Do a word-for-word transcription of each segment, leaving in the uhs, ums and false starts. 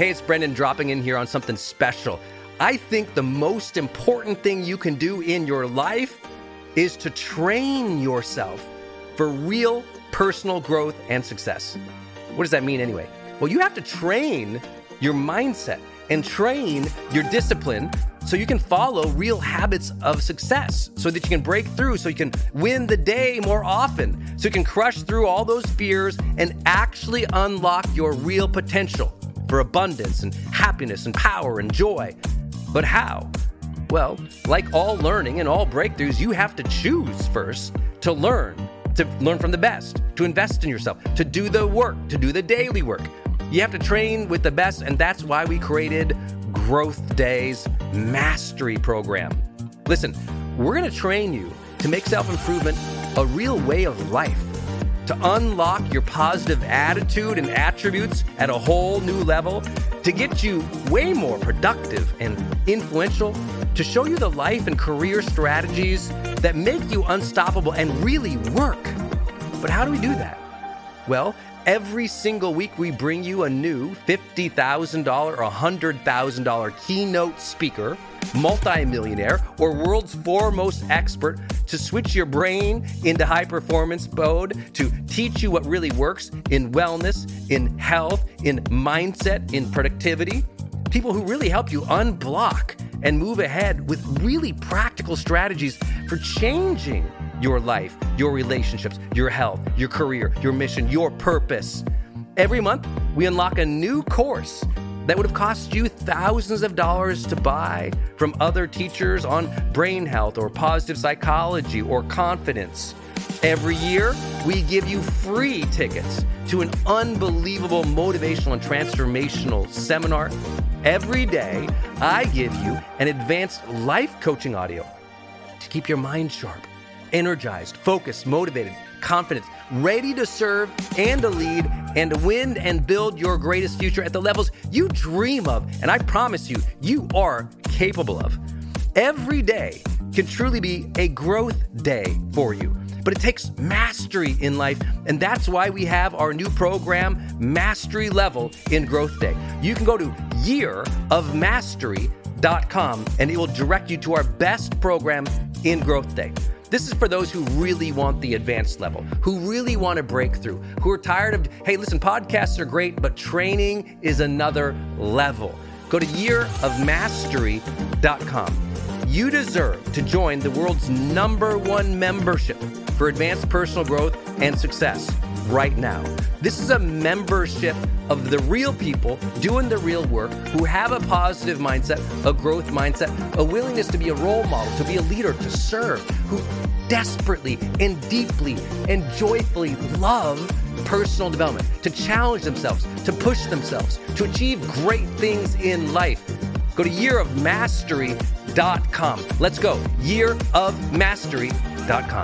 Hey, it's Brendan dropping in here on something special. I think the most important thing you can do in your life is to train yourself for real personal growth and success. What does that mean anyway? Well, you have to train your mindset and train your discipline so you can follow real habits of success, so that you can break through, so you can win the day more often, so you can crush through all those fears and actually unlock your real potential for abundance and happiness and power and joy. But how? Well, like all learning and all breakthroughs, you have to choose first to learn, to learn from the best, to invest in yourself, to do the work, to do the daily work. You have to train with the best, and that's why we created Growth Day's Mastery Program. Listen, we're going to train you to make self-improvement a real way of life, to unlock your positive attitude and attributes at a whole new level, to get you way more productive and influential, to show you the life and career strategies that make you unstoppable and really work. But how do we do that? Well, every single week we bring you a new fifty thousand dollars or one hundred thousand dollars keynote speaker, multimillionaire, or world's foremost expert to switch your brain into high performance mode, to teach you what really works in wellness, in health, in mindset, in productivity. People who really help you unblock and move ahead with really practical strategies for changing your life, your relationships, your health, your career, your mission, your purpose. Every month, we unlock a new course that would have cost you thousands of dollars to buy from other teachers on brain health or positive psychology or confidence. Every year, we give you free tickets to an unbelievable motivational and transformational seminar. Every day, I give you an advanced life coaching audio to keep your mind sharp, energized, focused, motivated, confident, ready to serve and to lead and to win and build your greatest future at the levels you dream of. And I promise you, you are capable of. Every day can truly be a growth day for you. But it takes mastery in life, and that's why we have our new program, Mastery Level in Growth Day. You can go to year of mastery dot com, and it will direct you to our best program in Growth Day. This is for those who really want the advanced level, who really want to break through, who are tired of, hey, listen, podcasts are great, but training is another level. Go to year of mastery dot com. You deserve to join the world's number one membership for advanced personal growth and success right now. This is a membership of the real people doing the real work, who have a positive mindset, a growth mindset, a willingness to be a role model, to be a leader, to serve, who desperately and deeply and joyfully love personal development, to challenge themselves, to push themselves, to achieve great things in life. Go to year of mastery dot com. Let's go. year of mastery dot com.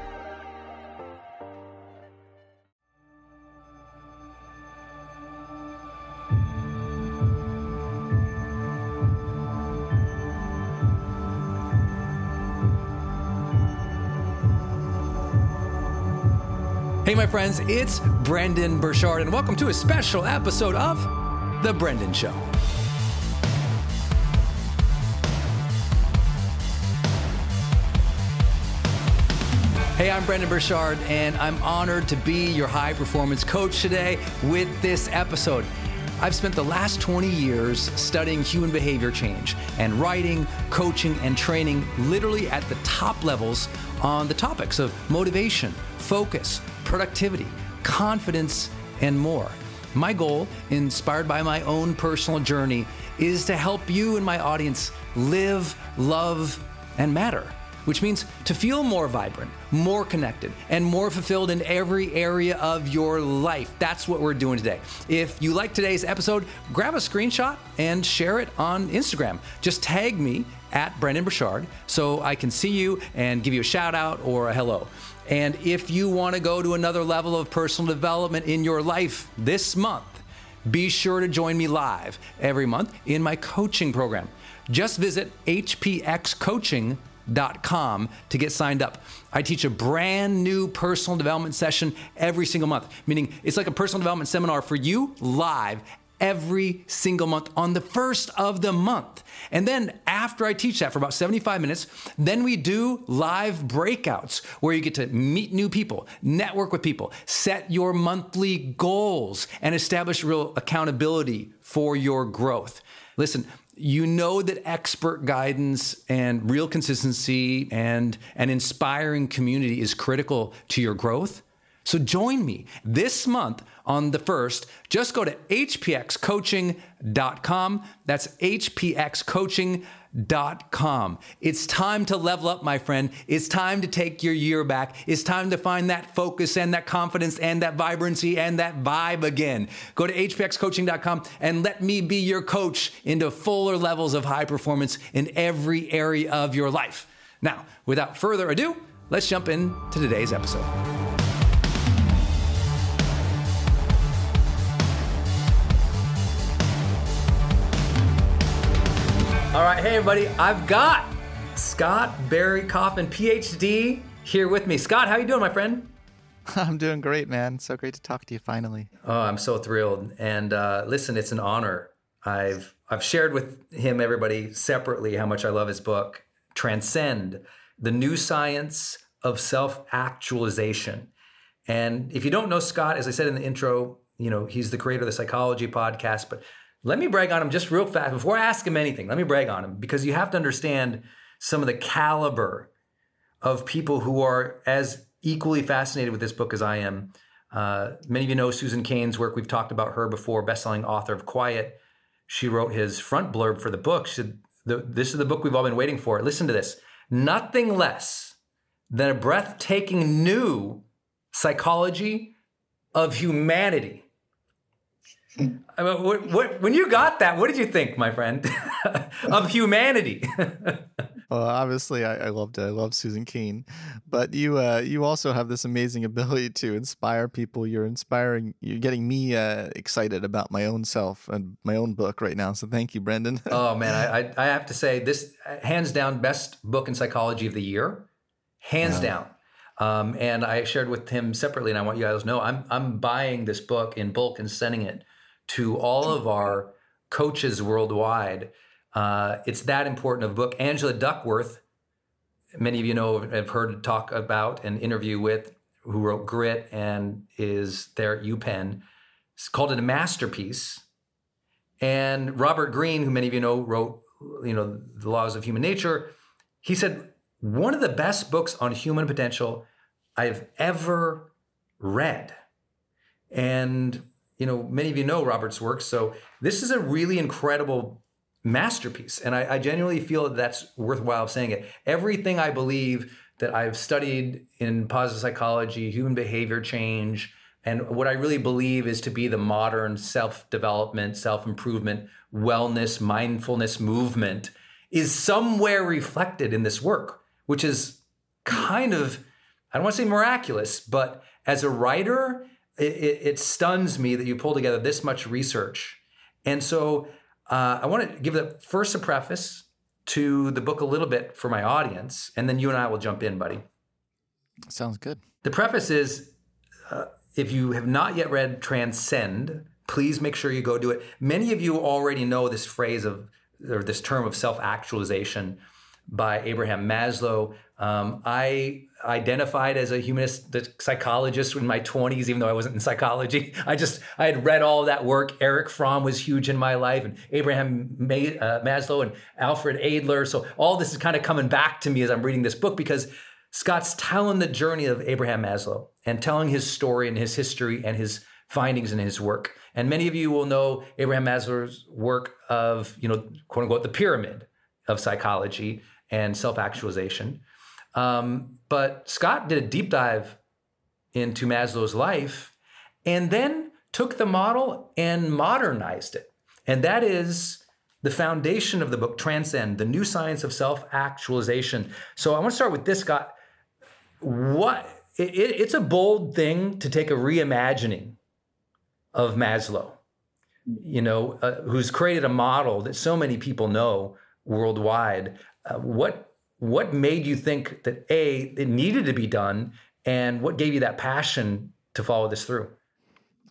Hey, my friends, it's Brendan Burchard, and welcome to a special episode of The Brendan Show. Hey, I'm Brendan Burchard, and I'm honored to be your high performance coach today with this episode. I've spent the last twenty years studying human behavior change and writing, coaching, and training literally at the top levels on the topics of motivation, focus, productivity, confidence, and more. My goal, inspired by my own personal journey, is to help you and my audience live, love, and matter, which means to feel more vibrant, more connected, and more fulfilled in every area of your life. That's what we're doing today. If you like today's episode, grab a screenshot and share it on Instagram. Just tag me at Brendan Burchard so I can see you and give you a shout out or a hello. And if you want to go to another level of personal development in your life this month, be sure to join me live every month in my coaching program. Just visit h p x coaching dot com to get signed up. I teach a brand new personal development session every single month, meaning it's like a personal development seminar for you live every single month on the first of the month. And then after I teach that for about seventy-five minutes, then we do live breakouts where you get to meet new people, network with people, set your monthly goals, and establish real accountability for your growth. Listen, you know that expert guidance and real consistency and an inspiring community is critical to your growth. So join me this month on the first. Just go to h p x coaching dot com. That's h p x coaching dot com. It's time to level up, my friend. It's time to take your year back. It's time to find that focus and that confidence and that vibrancy and that vibe again. Go to h p x coaching dot com and let me be your coach into fuller levels of high performance in every area of your life. Now, without further ado, let's jump into today's episode. All right, hey everybody, I've got Scott Barry Kaufman, P H D, here with me. Scott, how you doing, my friend? I'm doing great, man. So great to talk to you finally. Oh, I'm so thrilled. And uh, listen, it's an honor. I've I've shared with him, everybody, separately how much I love his book, Transcend, The New Science of Self-Actualization. And if you don't know Scott, as I said in the intro, you know, he's the creator of the Psychology Podcast, but let me brag on him just real fast. Before I ask him anything, let me brag on him, because you have to understand some of the caliber of people who are as equally fascinated with this book as I am. Uh, many of you know Susan Cain's work. We've talked about her before, best-selling author of Quiet. She wrote his front blurb for the book. She said, this is the book we've all been waiting for. Listen to this. Nothing less than a breathtaking new psychology of humanity. I mean, what, what, when you got that, what did you think, my friend, of humanity? Well, obviously, I, I loved it. I love Susan Cain, but you uh, you also have this amazing ability to inspire people. You're inspiring. You're getting me uh, excited about my own self and my own book right now. So thank you, Brendan. Oh man, I, I I have to say this hands down best book in psychology of the year, hands yeah. down. Um, and I shared with him separately, and I want you guys to know I'm I'm buying this book in bulk and sending it to all of our coaches worldwide. Uh, it's that important of a book. Angela Duckworth, many of you know, have heard talk about and interview with, who wrote Grit and is there at UPenn. It's called it a masterpiece. And Robert Greene, who many of you know, wrote, you know, The Laws of Human Nature. He said, one of the best books on human potential I've ever read. And you know, many of you know Robert's work, so this is a really incredible masterpiece, and I, I genuinely feel that that's worthwhile saying it. Everything I believe that I've studied in positive psychology, human behavior change, and what I really believe is to be the modern self-development, self-improvement, wellness, mindfulness movement is somewhere reflected in this work, which is kind of, I don't want to say miraculous, but as a writer, It, it, it stuns me that you pull together this much research. And so uh, I want to give the first a preface to the book a little bit for my audience, and then you and I will jump in, buddy. Sounds good. The preface is, uh, if you have not yet read Transcend, please make sure you go do it. Many of you already know this phrase of, or this term of self-actualization by Abraham Maslow. Um, I identified as a humanistic psychologist in my twenties, even though I wasn't in psychology. I just, I had read all of that work. Erich Fromm was huge in my life, and Abraham May, uh, Maslow and Alfred Adler. So all this is kind of coming back to me as I'm reading this book, because Scott's telling the journey of Abraham Maslow and telling his story and his history and his findings in his work. And many of you will know Abraham Maslow's work of, you know, quote unquote, the pyramid of psychology and self-actualization. Um, but Scott did a deep dive into Maslow's life and then took the model and modernized it. And that is the foundation of the book, Transcend, The New Science of Self-Actualization. So I want to start with this, Scott. What it, it, it's a bold thing to take a reimagining of Maslow, you know, uh, who's created a model that so many people know worldwide. Uh, what what made you think that A, it needed to be done, and what gave you that passion to follow this through?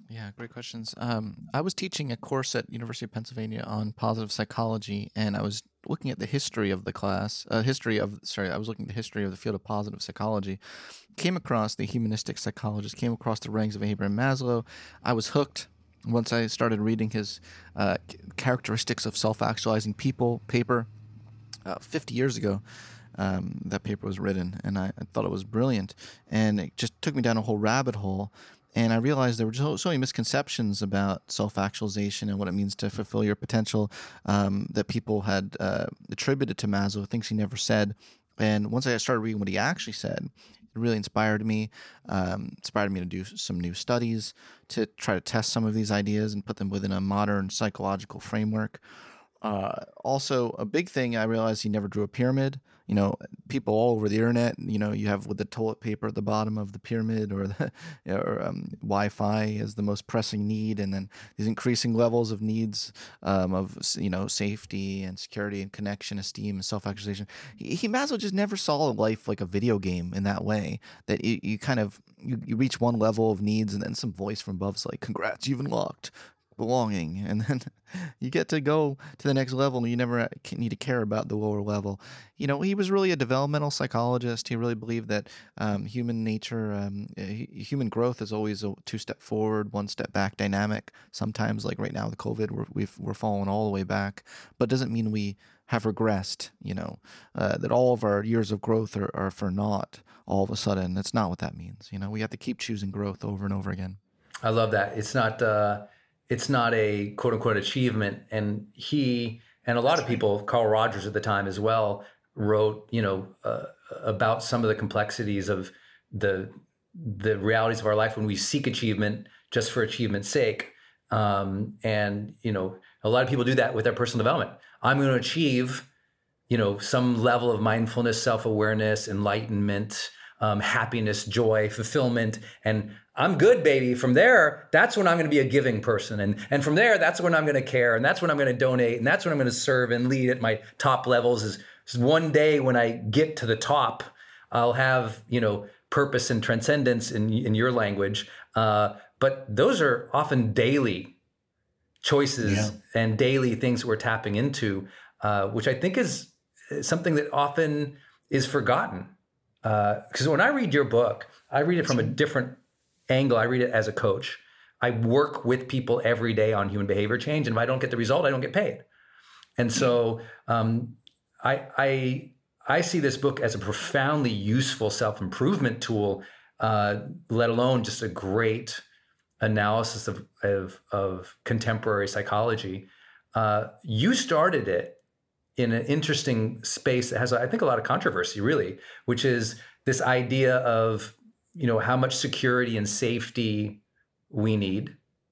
Yeah, great questions. Um, I was teaching a course at University of Pennsylvania on positive psychology, and I was looking at the history of the class, uh, history of, sorry, I was looking at the history of the field of positive psychology, came across the humanistic psychologist, came across the writings of Abraham Maslow. I was hooked once I started reading his uh, Characteristics of Self-Actualizing People paper uh, fifty years ago. Um, that paper was written, and I, I thought it was brilliant, and it just took me down a whole rabbit hole. And I realized there were so, so many misconceptions about self-actualization and what it means to fulfill your potential um, that people had uh, attributed to Maslow, things he never said. And once I started reading what he actually said, it really inspired me, um, inspired me to do some new studies, to try to test some of these ideas and put them within a modern psychological framework. Uh, also, a big thing, I realized he never drew a pyramid. You know, people all over the internet, you know, you have with the toilet paper at the bottom of the pyramid, or the, or um, Wi-Fi is the most pressing need, and then these increasing levels of needs um, of, you know, safety and security and connection, esteem, and self-actualization. He, he Maslow just never saw life like a video game in that way, that you, you kind of, you, you reach one level of needs, and then some voice from above is like, congrats, you've unlocked belonging, and then you get to go to the next level, and you never need to care about the lower level. You know, he was really a developmental psychologist. He really believed that um, human nature, um, human growth is always a two-step forward, one-step back dynamic. Sometimes, like right now with COVID, we're, we've, we're falling all the way back, but doesn't mean we have regressed, you know, uh, that all of our years of growth are, are for naught all of a sudden. That's not what that means. You know, we have to keep choosing growth over and over again. I love that. It's not... Uh... It's not a quote unquote achievement. And he, and a lot of people, Carl Rogers at the time as well, wrote, you know, uh, about some of the complexities of the, the realities of our life when we seek achievement just for achievement's sake. Um, and, you know, a lot of people do that with their personal development. I'm going to achieve, you know, some level of mindfulness, self-awareness, enlightenment, um, happiness, joy, fulfillment, and I'm good, baby. From there, that's when I'm going to be a giving person. And, and from there, that's when I'm going to care. And that's when I'm going to donate. And that's when I'm going to serve and lead at my top levels is, is one day when I get to the top, I'll have, you know, purpose and transcendence in, in your language. Uh, but those are often daily choices yeah. and daily things that we're tapping into, uh, which I think is something that often is forgotten. Because uh, when I read your book, I read it from a different angle. I read it as a coach. I work with people every day on human behavior change, and if I don't get the result, I don't get paid. And so um, I, I I see this book as a profoundly useful self-improvement tool, uh, let alone just a great analysis of of, of contemporary psychology. Uh, you started it in an interesting space that has, I think, a lot of controversy, really, which is this idea of, you know, how much security and safety we need.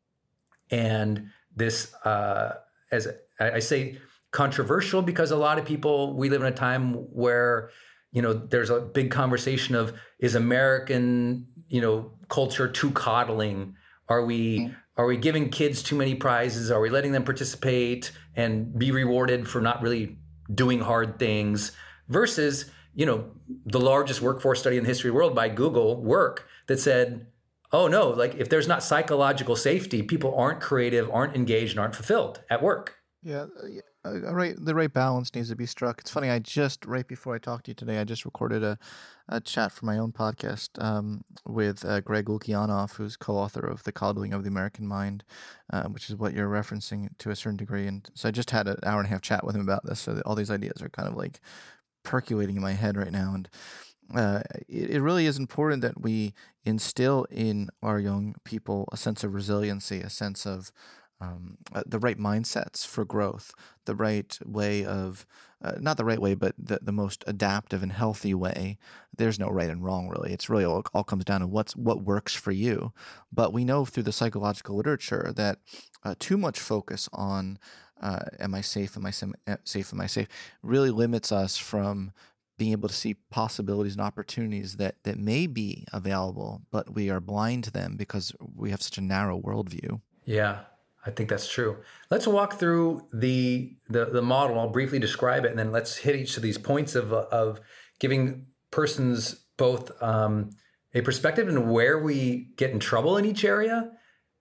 And this, uh, as I say, controversial because a lot of people, we live in a time where, you know, there's a big conversation of, is American, you know, culture too coddling? Are we, mm-hmm. are we giving kids too many prizes? Are we letting them participate and be rewarded for not really doing hard things? Versus, you know, the largest workforce study in the history of the world by Google work that said, oh no, like if there's not psychological safety, people aren't creative, aren't engaged, and aren't fulfilled at work. Yeah, uh, right. The right balance needs to be struck. It's funny. I just, right before I talked to you today, I just recorded a, a chat for my own podcast um, with uh, Greg Lukianoff, who's co-author of The Coddling of the American Mind, uh, which is what you're referencing to a certain degree. And so I just had an hour and a half chat with him about this. So that all these ideas are kind of like percolating in my head right now. And uh, it, it really is important that we instill in our young people a sense of resiliency, a sense of Um, uh, the right mindsets for growth, the right way of, uh, not the right way, but the, the most adaptive and healthy way. There's no right and wrong, really. It's really all, all comes down to what's what works for you. But we know through the psychological literature that uh, too much focus on uh, am I safe, am I sim- safe, am I safe, really limits us from being able to see possibilities and opportunities that, that may be available, but we are blind to them because we have such a narrow worldview. Yeah. I think that's true. Let's walk through the, the the model. I'll briefly describe it, and then let's hit each of these points of of giving persons both um, a perspective in where we get in trouble in each area,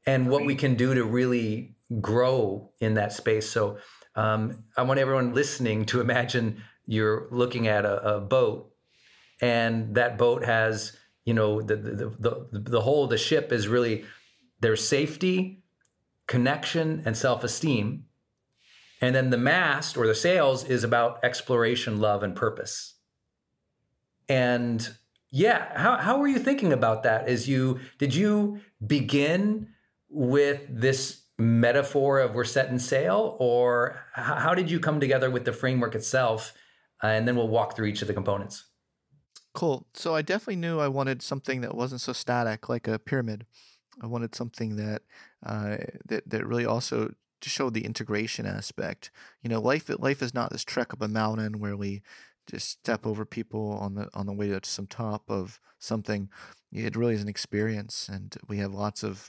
and what we can do to really grow in that space. So um, I want everyone listening to imagine you're looking at a, a boat, and that boat has, you know, the, the, the, the whole of the ship is really, there's safety, connection, and self-esteem. And then the mast or the sails is about exploration, love, and purpose. And yeah, how, how were you thinking about that? As you, did you begin with this metaphor of we're setting sail, or how, how did you come together with the framework itself? Uh, and then we'll walk through each of the components. Cool. So I definitely knew I wanted something that wasn't so static, like a pyramid. I wanted something that uh, that that really also to show the integration aspect. You know, life life is not this trek up a mountain where we just step over people on the on the way to some top of something. It really is an experience, and we have lots of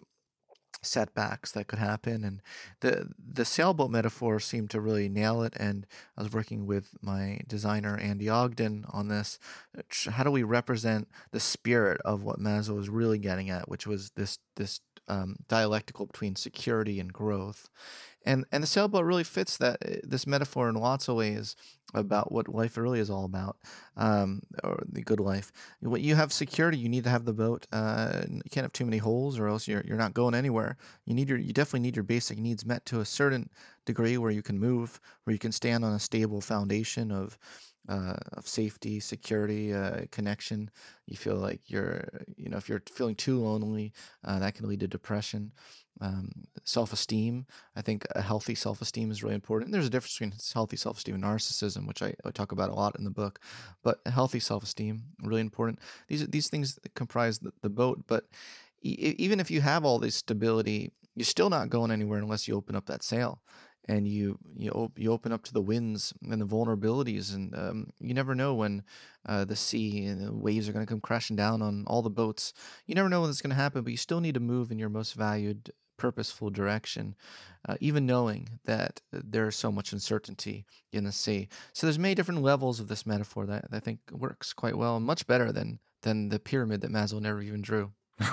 setbacks that could happen. And the the sailboat metaphor seemed to really nail it. And I was working with my designer Andy Ogden on this. How do we represent the spirit of what Maslow was really getting at, which was this this um, dialectical between security and growth. And and the sailboat really fits that this metaphor in lots of ways about what life really is all about, um, or the good life. When you have security, you need to have the boat. Uh, you can't have too many holes, or else you're you're not going anywhere. You need your you definitely need your basic needs met to a certain degree, where you can move, where you can stand on a stable foundation of uh, of safety, security, uh, connection. You feel like you're, you know, if you're feeling too lonely, uh, that can lead to depression. Um, self-esteem. I think a healthy self-esteem is really important. And there's a difference between healthy self-esteem and narcissism, which I, I talk about a lot in the book. But a healthy self-esteem, really important. These these things comprise the, the boat. But e- even if you have all this stability, you're still not going anywhere unless you open up that sail. And you you, op- you open up to the winds and the vulnerabilities, and um, you never know when uh, the sea and the waves are going to come crashing down on all the boats. You never know when it's going to happen, but you still need to move in your most valued, purposeful direction, uh, even knowing that there's so much uncertainty in the sea. So there's many different levels of this metaphor that I think works quite well, and much better than than the pyramid that Maslow never even drew.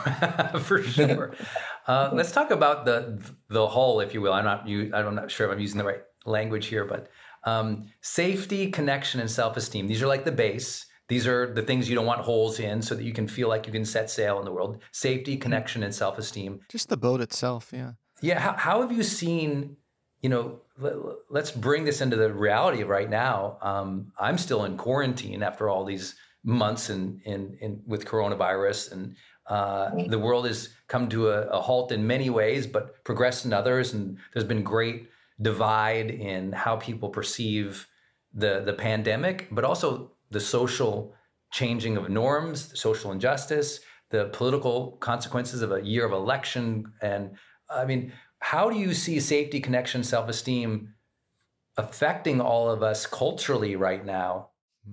For sure. Uh, let's talk about the the whole, if you will. I'm not you. I'm not sure if I'm using the right language here, but um, safety, connection, and self-esteem. These are like the base. These are the things you don't want holes in, so that you can feel like you can set sail in the world. Safety, connection, and self-esteem. Just the boat itself, yeah. Yeah. How, how have you seen? You know, let, let's bring this into the reality of right now. Um, I'm still in quarantine after all these months in in, in with coronavirus, and Uh, the world has come to a, a halt in many ways, but progressed in others. And there's been great divide in how people perceive the, the pandemic, but also the social changing of norms, the social injustice, the political consequences of a year of election. And I mean, how do you see safety, connection, self-esteem affecting all of us culturally right now?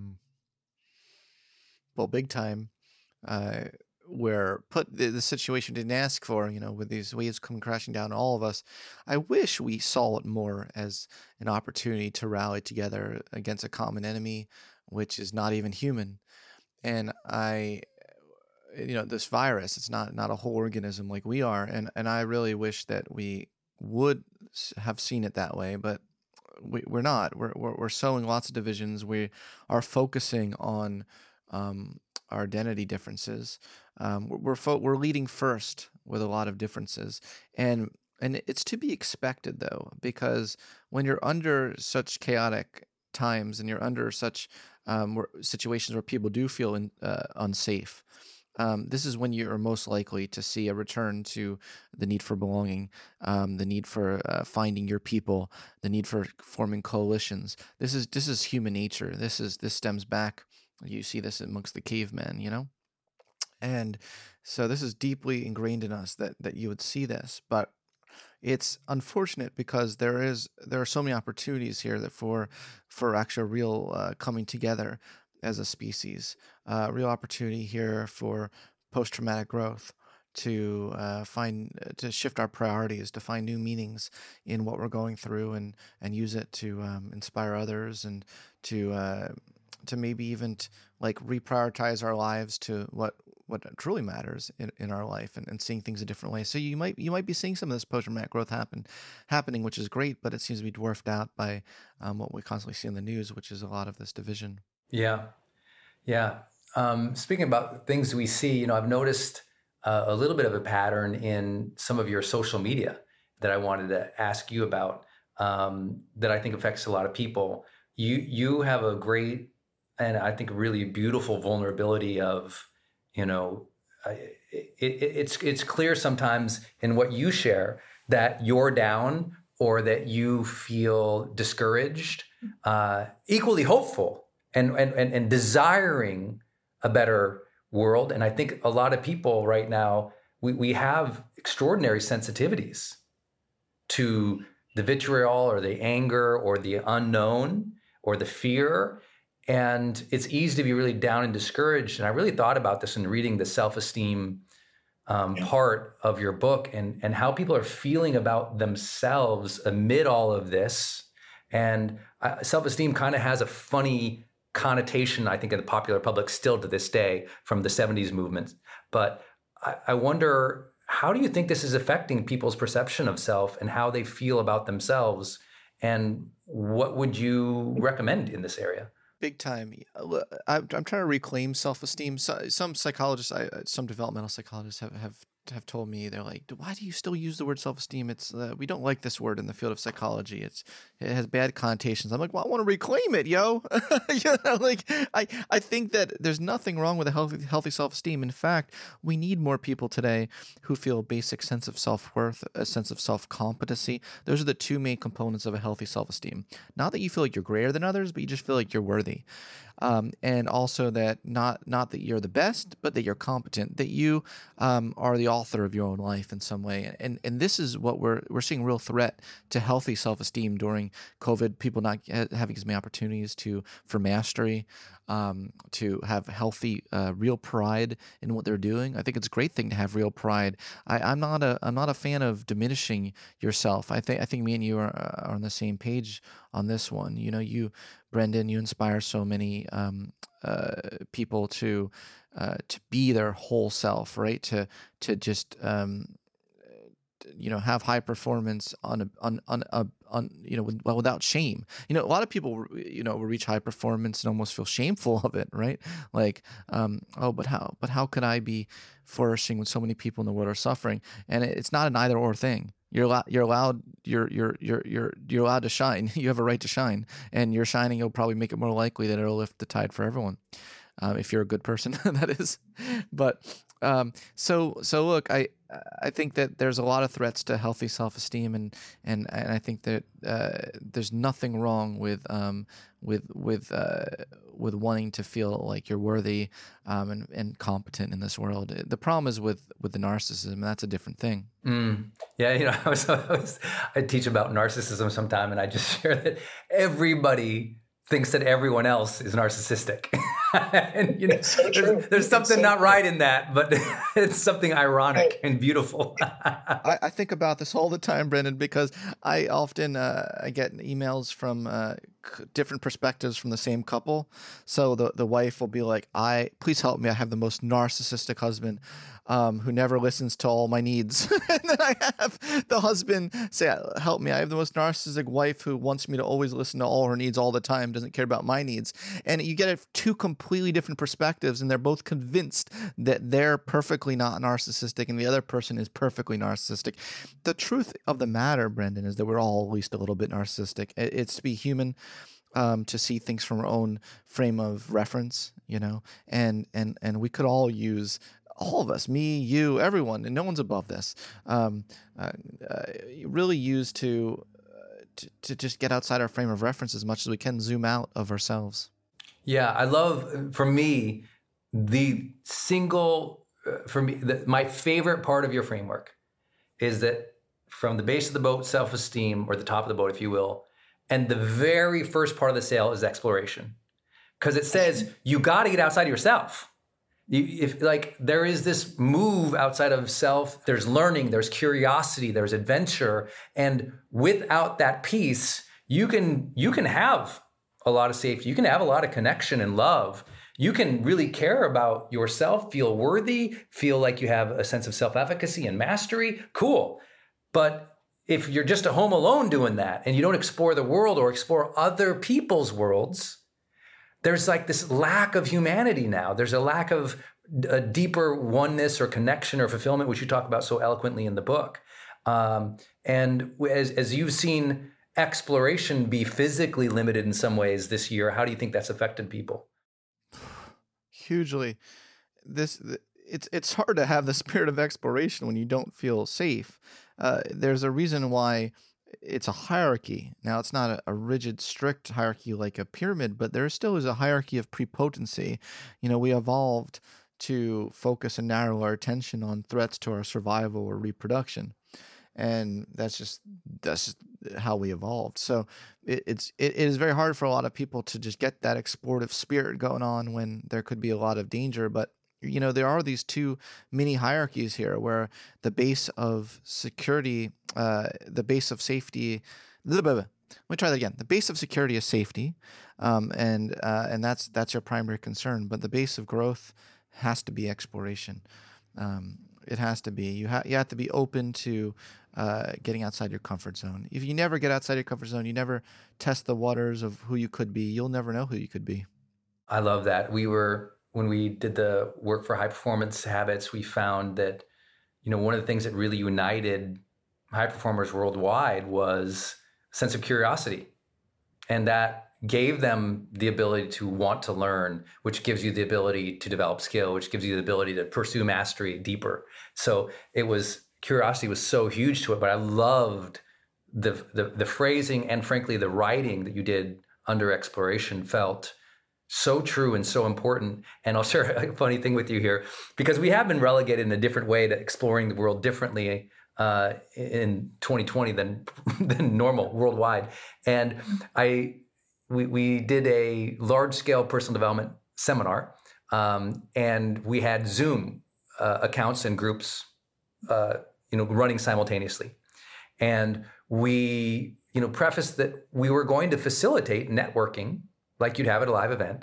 Well, big time. Uh, where put the, the situation didn't ask for, you know, with these waves coming crashing down on all of us. I wish we saw it more as an opportunity to rally together against a common enemy, which is not even human. And I, you know, this virus, it's not not a whole organism like we are. And, and I really wish that we would have seen it that way, but we, we're not. We're, we're, we're sowing lots of divisions. We are focusing on um, our identity differences. Um, we're we're, fo- we're leading first with a lot of differences, and and it's to be expected though, because when you're under such chaotic times and you're under such um, where, situations where people do feel in, uh, unsafe, um, this is when you are most likely to see a return to the need for belonging, um, the need for uh, finding your people, the need for forming coalitions. This is this is human nature. This is this stems back. You see this amongst the cavemen, you know? And so this is deeply ingrained in us that that you would see this. But it's unfortunate because there is there are so many opportunities here that for for actual real uh, coming together as a species, uh, real opportunity here for post-traumatic growth, to uh, find to shift our priorities, to find new meanings in what we're going through, and and use it to um, inspire others, and to uh, to maybe even t- like reprioritize our lives to what what truly matters in, in our life, and, and seeing things a different way. So you might you might be seeing some of this post-traumatic growth happen happening, which is great, but it seems to be dwarfed out by um, what we constantly see in the news, which is a lot of this division. Yeah, yeah. Um, speaking about things we see, you know, I've noticed uh, a little bit of a pattern in some of your social media that I wanted to ask you about, um, that I think affects a lot of people. You you have a great, and I think really beautiful vulnerability of, you know, it, it, it's it's clear sometimes in what you share that you're down or that you feel discouraged, uh, equally hopeful and, and and and desiring a better world. And I think a lot of people right now, we, we have extraordinary sensitivities to the vitriol or the anger or the unknown or the fear. And it's easy to be really down and discouraged. And I really thought about this in reading the self-esteem um, yeah. part of your book, and, and how people are feeling about themselves amid all of this. And uh, self-esteem kind of has a funny connotation, I think, in the popular public still to this day from the seventies movement. But I, I wonder, how do you think this is affecting people's perception of self and how they feel about themselves? And what would you recommend in this area? Big time. I'm trying to reclaim self-esteem. Some psychologists, some developmental psychologists have, have have told me, they're like, why do you still use the word self-esteem? It's uh, we don't like this word in the field of psychology. It's it has bad connotations. I'm like, well, I want to reclaim it, yo. you know, like I I think that there's nothing wrong with a healthy healthy self-esteem. In fact, we need more people today who feel a basic sense of self-worth, a sense of self-competency. Those are the two main components of a healthy self-esteem. Not that you feel like you're greater than others, but you just feel like you're worthy. Um, and also that not not that you're the best, but that you're competent, that you um, are the author of your own life in some way. And and this is what we're we're seeing a real threat to healthy self-esteem during COVID. People not having as many opportunities to for mastery, um, to have healthy, uh, real pride in what they're doing. I think it's a great thing to have real pride. I, I'm not a I'm not a fan of diminishing yourself. I think I think me and you are, are on the same page on this one. You know, you, Brendan, you inspire so many um, uh, people to uh, to be their whole self, right? To to just um, you know have high performance on a on on a on you know well without shame. You know, a lot of people you know will reach high performance and almost feel shameful of it, right? Like, um, oh, but how but how could I be flourishing when so many people in the world are suffering? And it's not an either or thing. You're allowed. You're allowed. You're you're you're you're you're allowed to shine. You have a right to shine, and your shining will probably make it more likely that it'll lift the tide for everyone, um, if you're a good person, that is. But um, so so look, I I think that there's a lot of threats to healthy self-esteem, and and and I think that uh, there's nothing wrong with um with with uh, with wanting to feel like you're worthy um, and and competent in this world. The problem is with with the narcissism, and that's a different thing. Mm. Yeah, you know, I was, I was I teach about narcissism sometime, and I just share that everybody thinks that everyone else is narcissistic. And you know, so there's, there's something so not true. Right in that, but it's something ironic I, and beautiful. I, I think about this all the time, Brendan, because I often uh, I get emails from uh, different perspectives from the same couple. So the the wife will be like, "I please help me. I have the most narcissistic husband um, who never listens to all my needs." And then I have the husband say, "Help me. I have the most narcissistic wife who wants me to always listen to all her needs all the time, doesn't care about my needs." And you get two completely different perspectives, and they're both convinced that they're perfectly not narcissistic and the other person is perfectly narcissistic. The truth of the matter, Brendan, is that we're all at least a little bit narcissistic. It's to be human, um, to see things from our own frame of reference, you know, and and and we could all use, all of us, me, you, everyone, and no one's above this, um, uh, uh, really use to, uh, to to just get outside our frame of reference as much as we can, zoom out of ourselves. Yeah, I love, for me, the single, uh, for me, the, my favorite part of your framework is that from the base of the boat, self-esteem, or the top of the boat, if you will, and the very first part of the sail is exploration. Because it says you got to get outside of yourself. You, if like there is this move outside of self, there's learning, there's curiosity, there's adventure, and without that piece, you can you can have a lot of safety, you can have a lot of connection and love. You can really care about yourself, feel worthy, feel like you have a sense of self-efficacy and mastery. Cool. But if you're just at home alone doing that and you don't explore the world or explore other people's worlds, there's like this lack of humanity now. There's a lack of a deeper oneness or connection or fulfillment, which you talk about so eloquently in the book. Um, and as, as you've seen exploration be physically limited in some ways this year, how do you think that's affected people? Hugely. This it's it's hard to have the spirit of exploration when you don't feel safe. Uh, there's a reason why it's a hierarchy. Now, it's not a, a rigid, strict hierarchy like a pyramid, but there still is a hierarchy of prepotency. You know, we evolved to focus and narrow our attention on threats to our survival or reproduction. And that's just that's just how we evolved. So it, it's it, it is very hard for a lot of people to just get that explorative spirit going on when there could be a lot of danger. But you know, there are these two mini hierarchies here, where the base of security, uh, the base of safety. Blah, blah, blah. Let me try that again. The base of security is safety, um, and uh, and that's that's your primary concern. But the base of growth has to be exploration. Um, it has to be. You have you have to be open to uh, getting outside your comfort zone. If you never get outside your comfort zone, you never test the waters of who you could be, you'll never know who you could be. I love that. We were, when we did the work for High Performance Habits, we found that, you know, one of the things that really united high performers worldwide was a sense of curiosity. And that gave them the ability to want to learn, which gives you the ability to develop skill, which gives you the ability to pursue mastery deeper. So it was, curiosity was so huge to it, but I loved the, the, the phrasing and frankly, the writing that you did under exploration felt so true and so important. And I'll share a funny thing with you here, because we have been relegated in a different way to exploring the world differently uh, in twenty twenty than, than normal worldwide. And I, we, we did a large scale personal development seminar, um, and we had Zoom uh, accounts and groups, uh, you know, running simultaneously. And we, you know, prefaced that we were going to facilitate networking like you'd have at a live event,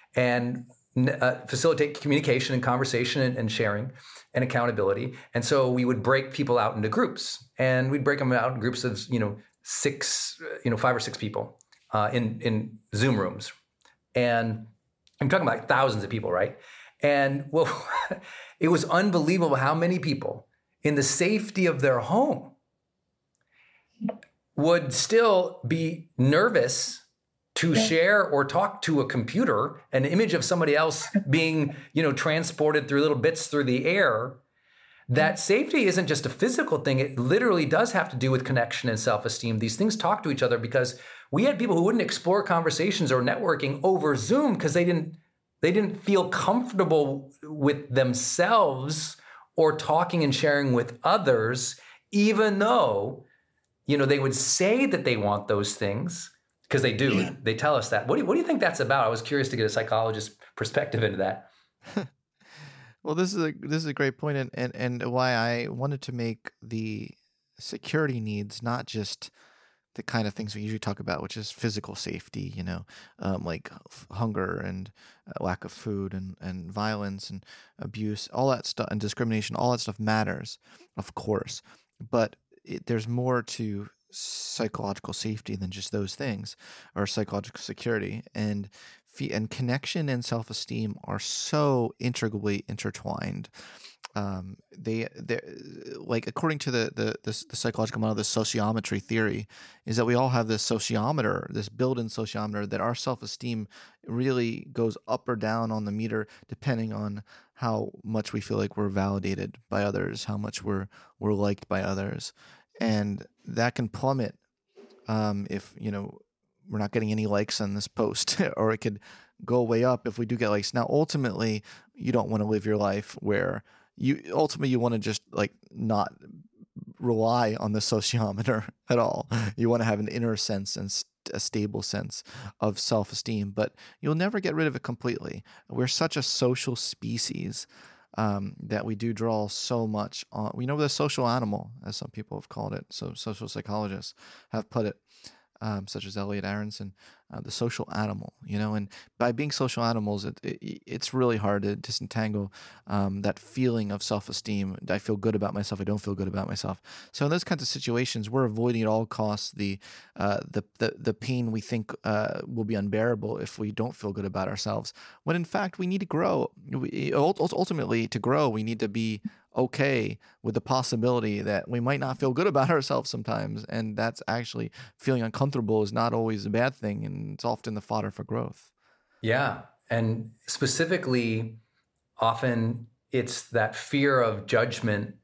and uh, facilitate communication and conversation and, and sharing and accountability. And so we would break people out into groups, and we'd break them out in groups of, you know, six, you know, five or six people uh, in, in Zoom rooms. And I'm talking about like thousands of people, right? And well, it was unbelievable how many people in the safety of their home would still be nervous to share or talk to a computer, an image of somebody else being, you know, transported through little bits through the air. That safety isn't just a physical thing. It literally does have to do with connection and self-esteem. These things talk to each other, because we had people who wouldn't explore conversations or networking over Zoom because they didn't, they didn't feel comfortable with themselves or talking and sharing with others, even though, you know, they would say that they want those things. Because they do. Yeah. They tell us that. What do, you, what do you think that's about? I was curious to get a psychologist's perspective into that. Well, this is a this is a great point, and, and and why I wanted to make the security needs not just the kind of things we usually talk about, which is physical safety, you know, um, like hunger and uh, lack of food and, and violence and abuse, all that stuff, and discrimination, all that stuff matters, of course. But it, there's more to psychological safety than just those things, or psychological security, and and connection and self-esteem are so integrally intertwined. Um, they they like, according to the, the the the psychological model, the sociometry theory, is that we all have this sociometer, this built-in sociometer, that our self-esteem really goes up or down on the meter depending on how much we feel like we're validated by others, how much we're we're liked by others. And that can plummet um, if, you know, we're not getting any likes on this post, or it could go way up if we do get likes. Now, ultimately, you don't want to live your life where you ultimately you want to just like not rely on the sociometer at all. You want to have an inner sense and st- a stable sense of self-esteem, but you'll never get rid of it completely. We're such a social species. Um, that we do draw so much on. We know the social animal, as some people have called it, so social psychologists have put it. um, such as Elliot Aronson, uh, the social animal, you know, and by being social animals, it, it, it's really hard to disentangle um, that feeling of self-esteem. I feel good about myself. I don't feel good about myself. So in those kinds of situations, we're avoiding at all costs the uh, the, the the pain we think uh, will be unbearable if we don't feel good about ourselves. When in fact, we need to grow. We, ultimately, to grow, we need to be okay with the possibility that we might not feel good about ourselves sometimes, and that's actually feeling uncomfortable is not always a bad thing, and it's often the fodder for growth. Yeah, and specifically, often it's that fear of judgment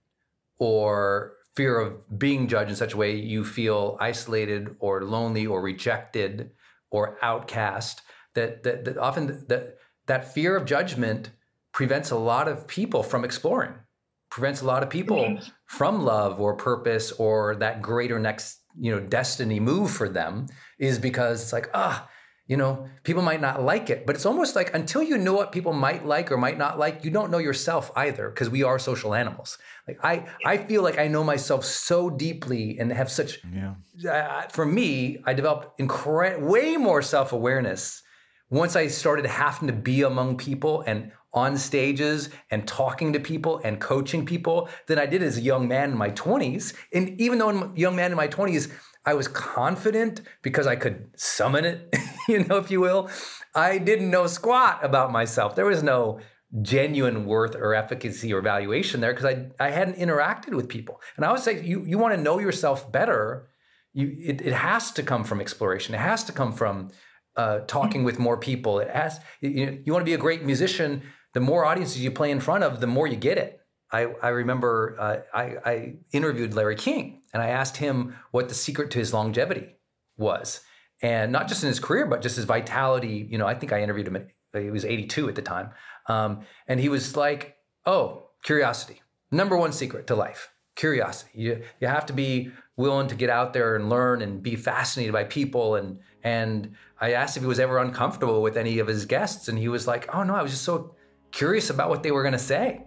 or fear of being judged in such a way you feel isolated or lonely or rejected or outcast, that that, that often that that fear of judgment prevents a lot of people from exploring, prevents a lot of people mm-hmm. from love or purpose or that greater next, you know, destiny move for them, is because it's like, ah, you know, people might not like it, but it's almost like until you know what people might like or might not like, you don't know yourself either, because we are social animals. Like I, I feel like I know myself so deeply and have such, yeah. uh, for me, I developed incre- way more self-awareness once I started having to be among people and on stages and talking to people and coaching people than I did as a young man in my twenties. And even though I'm a young man in my twenties, I was confident because I could summon it, you know, if you will. I didn't know squat about myself. There was no genuine worth or efficacy or valuation there because I, I hadn't interacted with people. And I would say, you, you want to know yourself better, you, it, it has to come from exploration. It has to come from uh, talking with more people. It has, you, you want to be a great musician, the more audiences you play in front of, the more you get it. I, I remember uh, I, I interviewed Larry King, and I asked him what the secret to his longevity was. And not just in his career, but just his vitality. You know, I think I interviewed him, at, he was eighty-two at the time. Um, and he was like, oh, curiosity. Number one secret to life, curiosity. You, you have to be willing to get out there and learn and be fascinated by people. And, and I asked if he was ever uncomfortable with any of his guests. And he was like, oh no, I was just so curious about what they were going to say.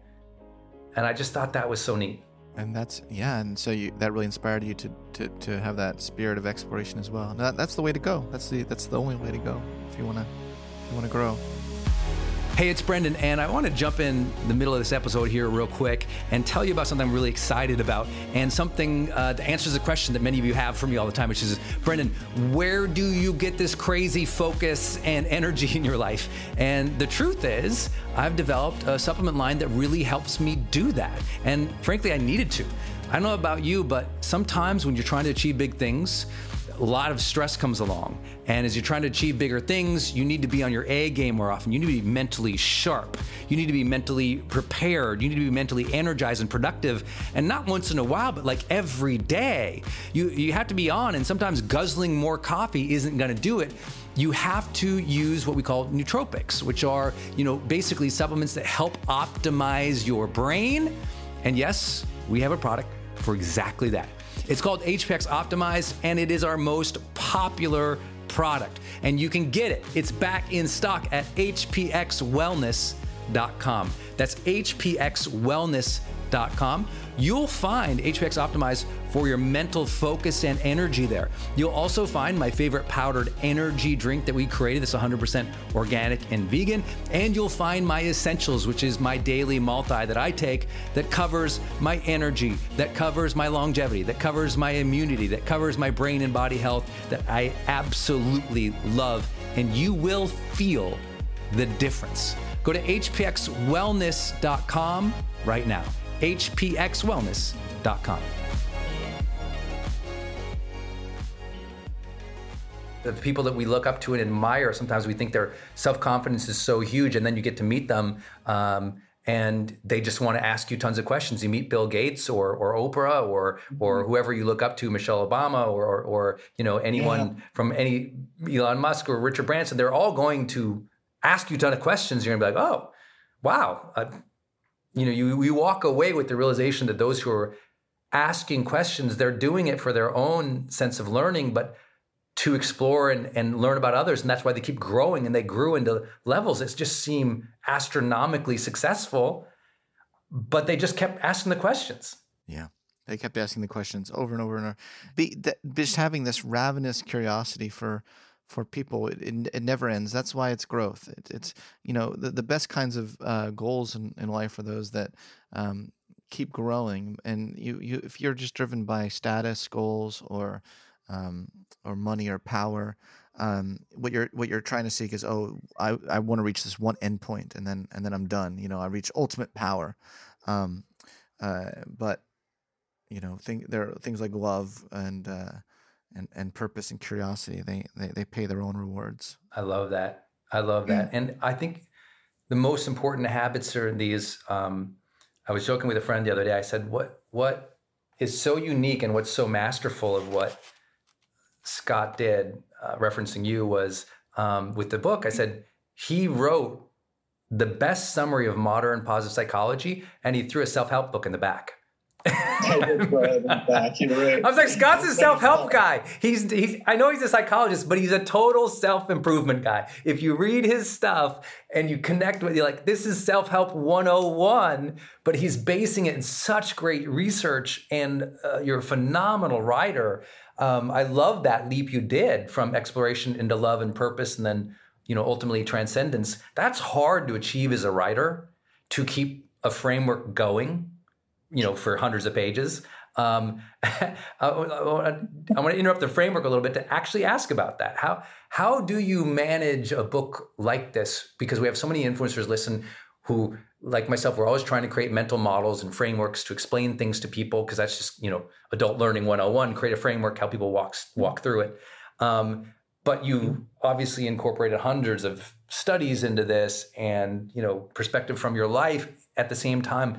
And I just thought that was so neat. And that's, yeah, and so you, that really inspired you to, to, to have that spirit of exploration as well. And that, that's the way to go. That's the that's the only way to go if you want to if you want to grow. Hey, it's Brendan, and I want to jump in the middle of this episode here real quick and tell you about something I'm really excited about, and something uh, that answers a question that many of you have for me all the time, which is, Brendan, where do you get this crazy focus and energy in your life? And the truth is, I've developed a supplement line that really helps me do that. And frankly, I needed to. I don't know about you, but sometimes when you're trying to achieve big things, a lot of stress comes along. And as you're trying to achieve bigger things, you need to be on your A game more often. You need to be mentally sharp. You need to be mentally prepared. You need to be mentally energized and productive. And not once in a while, but like every day. You, you have to be on, and sometimes guzzling more coffee isn't gonna do it. You have to use what we call nootropics, which are, you know, basically supplements that help optimize your brain. And yes, we have a product for exactly that. It's called H P X Optimize, and it is our most popular product. And you can get it. It's back in stock at H P X wellness dot com. That's H P X wellness dot com. You'll find H P X Optimize for your mental focus and energy there. You'll also find my favorite powdered energy drink that we created that's one hundred percent organic and vegan. And you'll find my essentials, which is my daily multi that I take that covers my energy, that covers my longevity, that covers my immunity, that covers my brain and body health, that I absolutely love. And you will feel the difference. Go to H P X wellness dot com right now. H P X wellness dot com. The people that we look up to and admire, sometimes we think their self-confidence is so huge, and then you get to meet them um, and they just want to ask you tons of questions. You meet Bill Gates or or Oprah or or whoever you look up to, Michelle Obama or or, or you know anyone yeah. from any Elon Musk or Richard Branson. They're all going to ask you a ton of questions. You're gonna be like, oh, wow. Uh, you know, you, you walk away with the realization that those who are asking questions, they're doing it for their own sense of learning, but to explore and, and learn about others. And that's why they keep growing, and they grew into levels that just seem astronomically successful, but they just kept asking the questions. Yeah. They kept asking the questions over and over and over. Be, that, just having this ravenous curiosity for for people, it, it, it never ends. That's why it's growth. It, it's, you know, the, the best kinds of uh, goals in, in life are those that um, keep growing. And you, you, if you're just driven by status goals or um, or money or power, um, what you're what you're trying to seek is, oh, I, I want to reach this one endpoint, and then and then I'm done. You know, I reach ultimate power. Um, uh, but you know, think there are things like love and uh, and and purpose and curiosity. They, they they pay their own rewards. I love that. I love that. And I think the most important habits are these. Um, I was joking with a friend the other day. I said, "What what is so unique and what's so masterful of what Scott did, uh, referencing you, was um, with the book." I said he wrote the best summary of modern positive psychology, and he threw a self-help book in the back. back. You're right. I was like, Scott's a self-help guy. He's he's. I know he's a psychologist, but he's a total self-improvement guy. If you read his stuff and you connect with, you're like, this is self-help one oh one. But he's basing it in such great research, and uh, you're a phenomenal writer. Um, I love that leap you did from exploration into love and purpose, and then, you know, ultimately transcendence. That's hard to achieve as a writer, to keep a framework going, you know, for hundreds of pages. Um, I, I, I want to interrupt the framework a little bit to actually ask about that. How how do you manage a book like this? Because we have so many influencers listen who, like myself, we're always trying to create mental models and frameworks to explain things to people, because that's just, you know, adult learning one oh one, create a framework, how people walk, walk through it. Um, but you obviously incorporated hundreds of studies into this and, you know, perspective from your life, at the same time,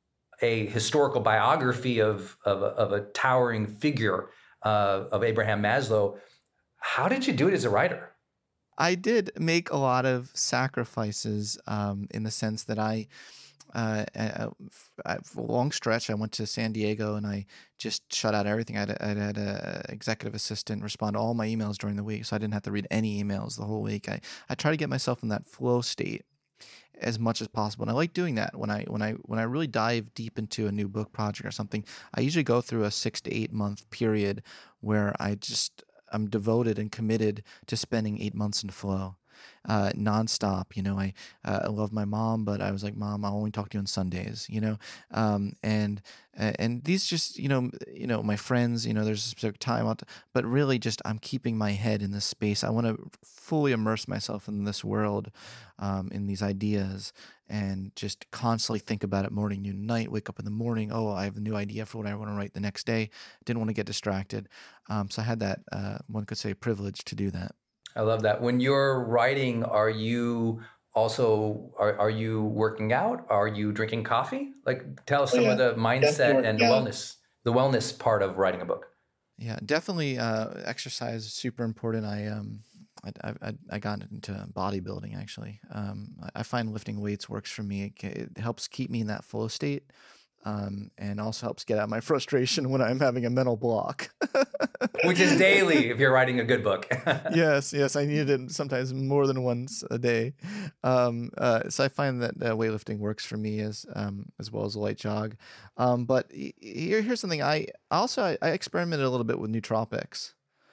a historical biography of, of, of a towering figure uh, of Abraham Maslow. How did you do it as a writer? I did make a lot of sacrifices um, in the sense that I, uh, I, I, for a long stretch, I went to San Diego and I just shut out everything. I had, I had an executive assistant respond to all my emails during the week, so I didn't have to read any emails the whole week. I, I try to get myself in that flow state as much as possible, and I like doing that. When I when I when I really dive deep into a new book project or something, I usually go through a six to eight month period where I just I'm devoted and committed to spending eight months in flow, uh, nonstop. You know, I uh, I love my mom, but I was like, Mom, I'll only talk to you on Sundays. You know, um, and and these just you know you know my friends. You know, there's a specific time out, but really just I'm keeping my head in this space. I want to fully immerse myself in this world, um, in these ideas, and just constantly think about it morning, noon, night. Wake up in the morning. Oh, I have a new idea for what I want to write the next day. Didn't want to get distracted. Um, so I had that, uh, one could say, privilege to do that. I love that. When you're writing, are you also, are, are you working out? Are you drinking coffee? Like, tell us some oh, yeah. of the mindset and yeah. wellness, the wellness part of writing a book. Yeah, definitely. Uh, exercise is super important. I, um, I, I, I got into bodybuilding, actually. Um, I find lifting weights works for me. It, it helps keep me in that flow state, um, and also helps get out my frustration when I'm having a mental block. Which is daily if you're writing a good book. yes, yes. I need it sometimes more than once a day. Um, uh, so I find that uh, weightlifting works for me as um, as well as a light jog. Um, but here, here's something. I also I, I experimented a little bit with nootropics.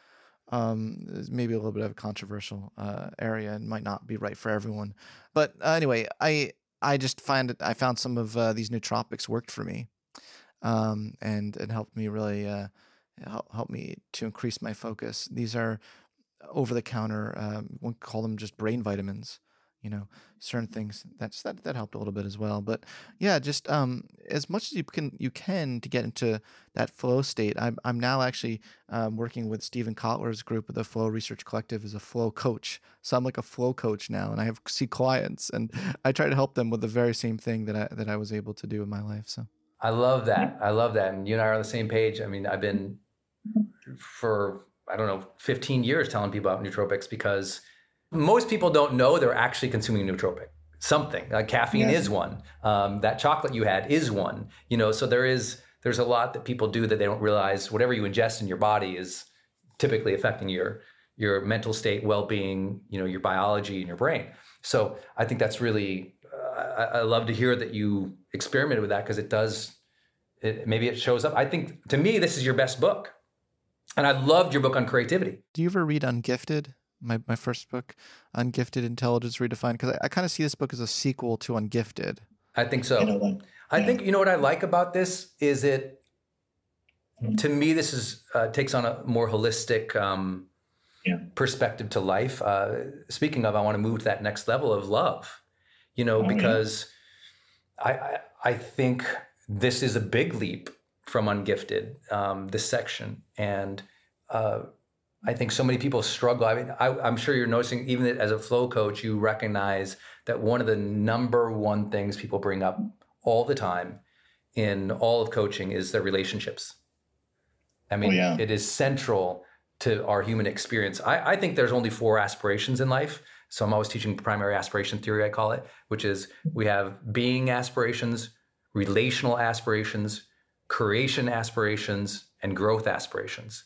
Um, maybe a little bit of a controversial uh, area and might not be right for everyone. But uh, anyway, I I just find it. I found some of uh, these nootropics worked for me, um, and and helped me really uh, help help me to increase my focus. These are over the counter. Um, one could call them just brain vitamins. You know, certain things that's that that helped a little bit as well. But yeah, just um, as much as you can you can to get into that flow state. I'm I'm now actually um, working with Stephen Kotler's group of the Flow Research Collective as a flow coach. So I'm like a flow coach now, and I have see clients, and I try to help them with the very same thing that I that I was able to do in my life. So I love that. I love that, and you and I are on the same page. I mean, I've been for I don't know fifteen years telling people about nootropics, because most people don't know they're actually consuming nootropic. Something like caffeine yes. is one. Um, that chocolate you had is one. You know, so there is there's a lot that people do that they don't realize. Whatever you ingest in your body is typically affecting your your mental state, well-being, you know, your biology and your brain. So I think that's really. Uh, I, I love to hear that you experimented with that, because it does it, maybe it shows up. I think to me, this is your best book. And I loved your book on creativity. Do you ever read Ungifted? My my first book, Ungifted Intelligence Redefined? Because I, I kind of see this book as a sequel to Ungifted. I think so. You know what? I yeah. think, you know what I like about this is it, mm-hmm. to me, this is uh, takes on a more holistic um, yeah. perspective to life. Uh, speaking of, I want to move to that next level of love, you know, oh, because yeah. I, I I think this is a big leap from Ungifted, um, this section. And uh, I think so many people struggle. I mean, I, I'm sure you're noticing, even as a flow coach, you recognize that one of the number one things people bring up all the time in all of coaching is their relationships. I mean, oh, yeah. it is central to our human experience. I, I think there's only four aspirations in life. So I'm always teaching primary aspiration theory, I call it, which is we have being aspirations, relational aspirations, creation aspirations, and growth aspirations.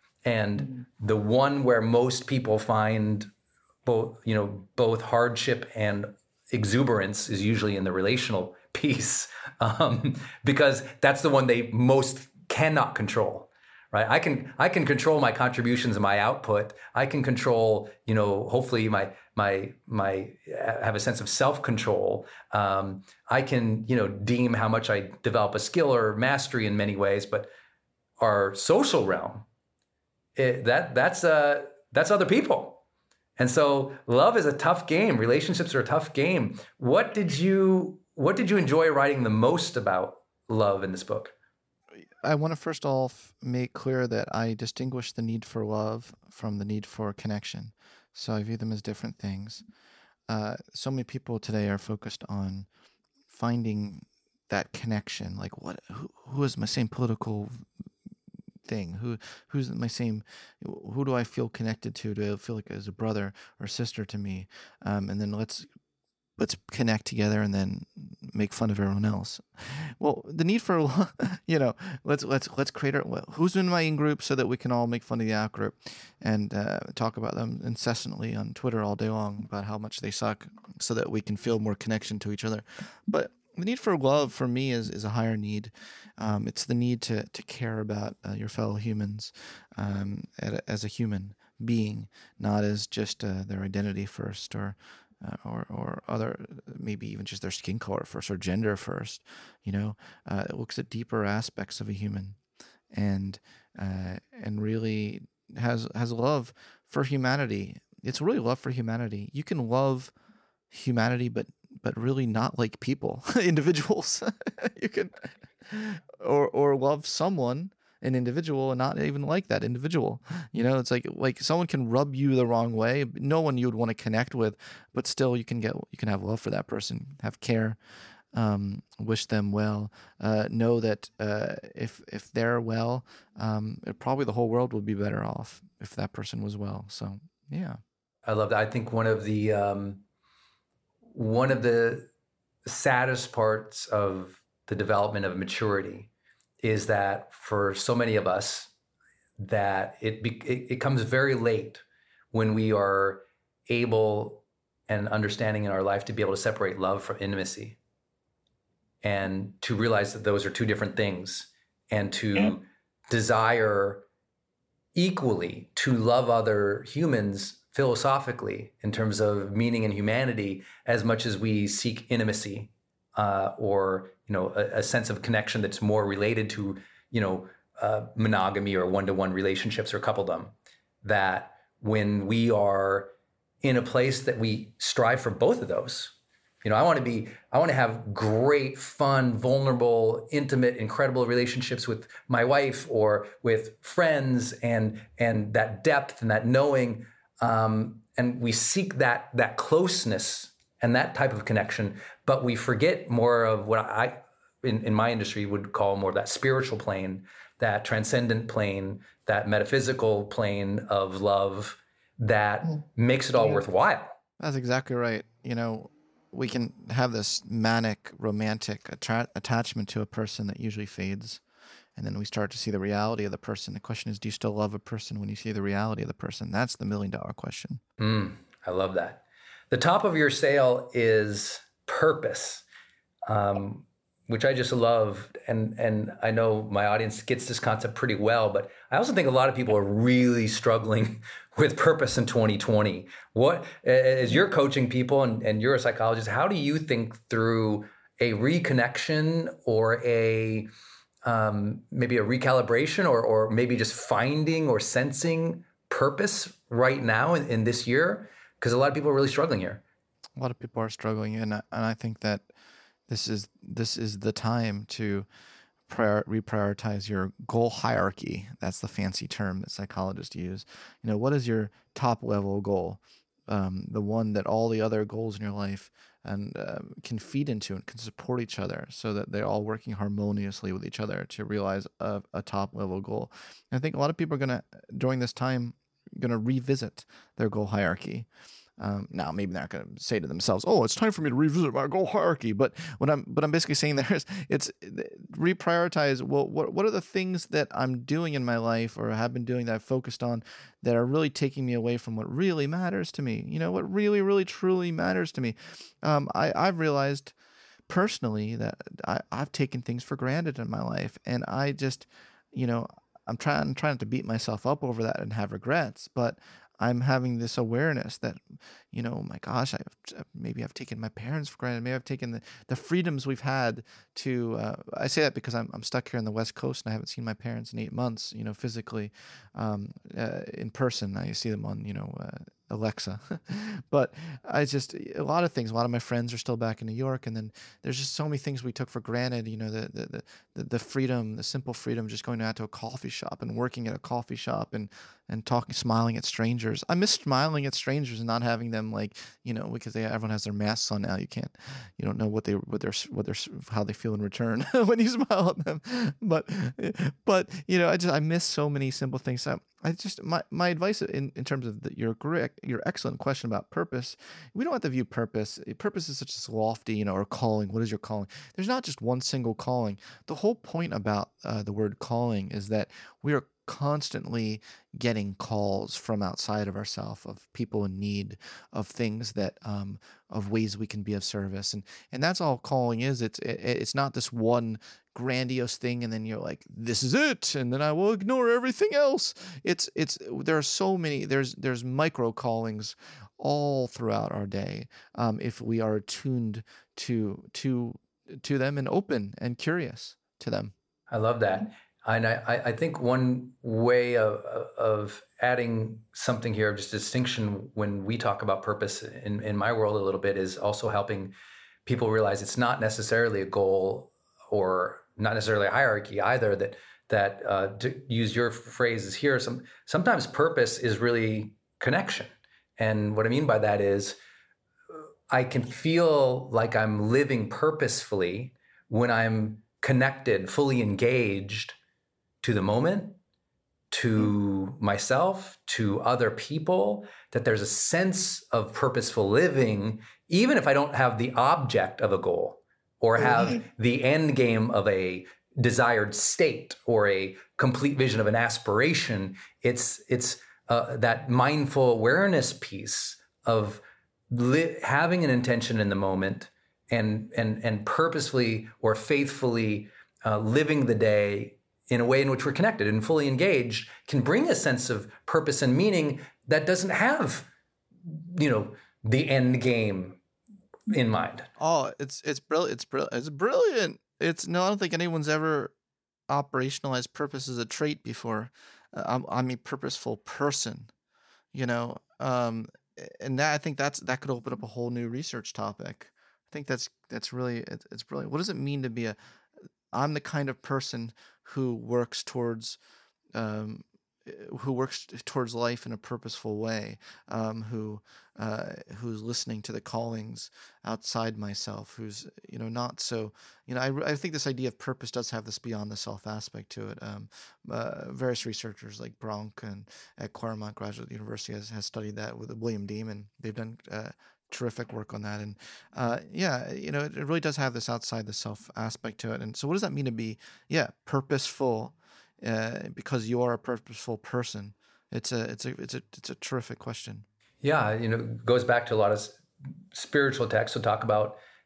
And the one where most people find both, you know, both hardship and exuberance is usually in the relational piece, um, because that's the one they most cannot control, right? I can I can control my contributions and my output. I can control, you know, hopefully my my my have a sense of self-control. Um, I can, you know, deem how much I develop a skill or mastery in many ways, but our social realm, it, that that's uh that's other people. And so love is a tough game. Relationships are a tough game. What did you what did you enjoy writing the most about love in this book? I want to first off make clear that I distinguish the need for love from the need for connection. So I view them as different things. Uh, so many people today are focused on finding that connection. Like, what? Who, who is my same political thing? Who who's my same? Who do I feel connected to? Do I feel like as a brother or sister to me? Um, and then let's let's connect together and then make fun of everyone else. Well, the need for, you know, let's let's let's create our, well, who's in my in group so that we can all make fun of the out group and uh, talk about them incessantly on Twitter all day long about how much they suck so that we can feel more connection to each other. But the need for love for me is, is a higher need. Um, it's the need to to care about uh, your fellow humans um, as a human being, not as just uh, their identity first or Uh, or or other, maybe even just their skin color first or gender first. You know, uh, it looks at deeper aspects of a human, and uh, and really has has love for humanity. It's really love for humanity. You can love humanity, but but really not like people, individuals. You can, or or love someone, an individual, and not even like that individual. You know, it's like like someone can rub you the wrong way, no one you would want to connect with, but still you can get you can have love for that person, have care, um, wish them well, uh, know that uh, if if they're well, um, it, probably the whole world would be better off if that person was well. So yeah, I love that. I think one of the um, one of the saddest parts of the development of maturity is that for so many of us, that it, be, it it comes very late when we are able and understanding in our life to be able to separate love from intimacy, and to realize that those are two different things, and to yeah. desire equally to love other humans philosophically in terms of meaning and humanity as much as we seek intimacy. Uh, or, you know, a, a sense of connection that's more related to, you know, uh, monogamy or one-to-one relationships or coupledom. That when we are in a place that we strive for both of those, you know, I want to be, I want to have great, fun, vulnerable, intimate, incredible relationships with my wife or with friends, and and that depth and that knowing, um, and we seek that that closeness and that type of connection, but we forget more of what I, in, in my industry, would call more of that spiritual plane, that transcendent plane, that metaphysical plane of love that makes it all yeah. worthwhile. That's exactly right. You know, we can have this manic, romantic attra- attachment to a person that usually fades, and then we start to see the reality of the person. The question is, do you still love a person when you see the reality of the person? That's the million-dollar question. Mm, I love that. The top of your sale is purpose, um, which I just love, and and I know my audience gets this concept pretty well, but I also think a lot of people are really struggling with purpose in twenty twenty. What, as you're coaching people and, and you're a psychologist, how do you think through a reconnection or a um, maybe a recalibration or or maybe just finding or sensing purpose right now in, in this year? Because a lot of people are really struggling here. A lot of people are struggling, and I, and I think that this is this is the time to prior, reprioritize your goal hierarchy. That's the fancy term that psychologists use. You know, what is your top level goal? Um, the one that all the other goals in your life and uh, can feed into and can support each other, so that they're all working harmoniously with each other to realize a, a top level goal. And I think a lot of people are gonna during this time gonna revisit their goal hierarchy. Um, now, maybe they're not going to say to themselves, "Oh, it's time for me to revisit my goal hierarchy." But what I'm, but I'm basically saying there is, it's reprioritize. Well, what what are the things that I'm doing in my life or have been doing that I've focused on that are really taking me away from what really matters to me? You know, what really, really, truly matters to me. Um, I I've realized personally that I, I've taken things for granted in my life, and I just, you know, I'm trying trying to beat myself up over that and have regrets, but I'm having this awareness that, you know, my gosh, I've, maybe I've taken my parents for granted. Maybe I've taken the, the freedoms we've had to, uh, I say that because I'm I'm stuck here on the West Coast and I haven't seen my parents in eight months, you know, physically, um, uh, in person. I see them on, you know, uh, Alexa. But I just, a lot of things, a lot of my friends are still back in New York. And then there's just so many things we took for granted, you know, the, the, the, the freedom, the simple freedom, just going out to a coffee shop and working at a coffee shop and, and talking, smiling at strangers. I miss smiling at strangers and not having them like, you know, because they, everyone has their masks on now. You can't, you don't know what they, what they're, what they're, how they feel in return when you smile at them. But, but, you know, I just, I miss so many simple things. So I just, my, my advice in, in terms of the, your correct, your excellent question about purpose, we don't have to view purpose. Purpose is such a lofty, you know, or calling. What is your calling? There's not just one single calling. The whole point about uh, the word calling is that we are constantly getting calls from outside of ourselves, of people in need, of things that, um, of ways we can be of service, and and that's all calling is. It's it, it's not this one grandiose thing, and then you're like, this is it, and then I will ignore everything else. It's it's there are so many. There's there's micro callings all throughout our day, um, if we are attuned to to to them and open and curious to them. I love that. And I, I think one way of, of adding something here, just distinction when we talk about purpose in, in my world a little bit, is also helping people realize it's not necessarily a goal or not necessarily a hierarchy either. That that uh, to use your phrases here, some sometimes purpose is really connection. And what I mean by that is I can feel like I'm living purposefully when I'm connected, fully engaged to the moment, to myself, to other people, that there's a sense of purposeful living, even if I don't have the object of a goal or have the end game of a desired state or a complete vision of an aspiration. It's it's uh, that mindful awareness piece of li- having an intention in the moment and and and purposefully or faithfully uh, living the day in a way in which we're connected and fully engaged can bring a sense of purpose and meaning that doesn't have, you know, the end game in mind. Oh, it's it's brilliant. It's brilliant. It's brilliant. It's no, I don't think anyone's ever operationalized purpose as a trait before. Uh, I'm I'm a purposeful person, you know, um, and that I think that's that could open up a whole new research topic. I think that's that's really it's, it's brilliant. What does it mean to be a? I'm the kind of person who works towards, um, who works towards life in a purposeful way, um, who uh, who's listening to the callings outside myself, who's, you know, not so, you know, I, I think this idea of purpose does have this beyond the self aspect to it. Um, uh, various researchers like Bronk and at Claremont Graduate University has, has studied that with William Demon. They've done uh, terrific work on that. And uh, yeah, you know, it, it really does have this outside the self aspect to it. And so what does that mean to be, yeah, purposeful, uh, because you are a purposeful person? It's a, it's a, it's a, it's a terrific question. Yeah. You know, it goes back to a lot of spiritual texts that talk about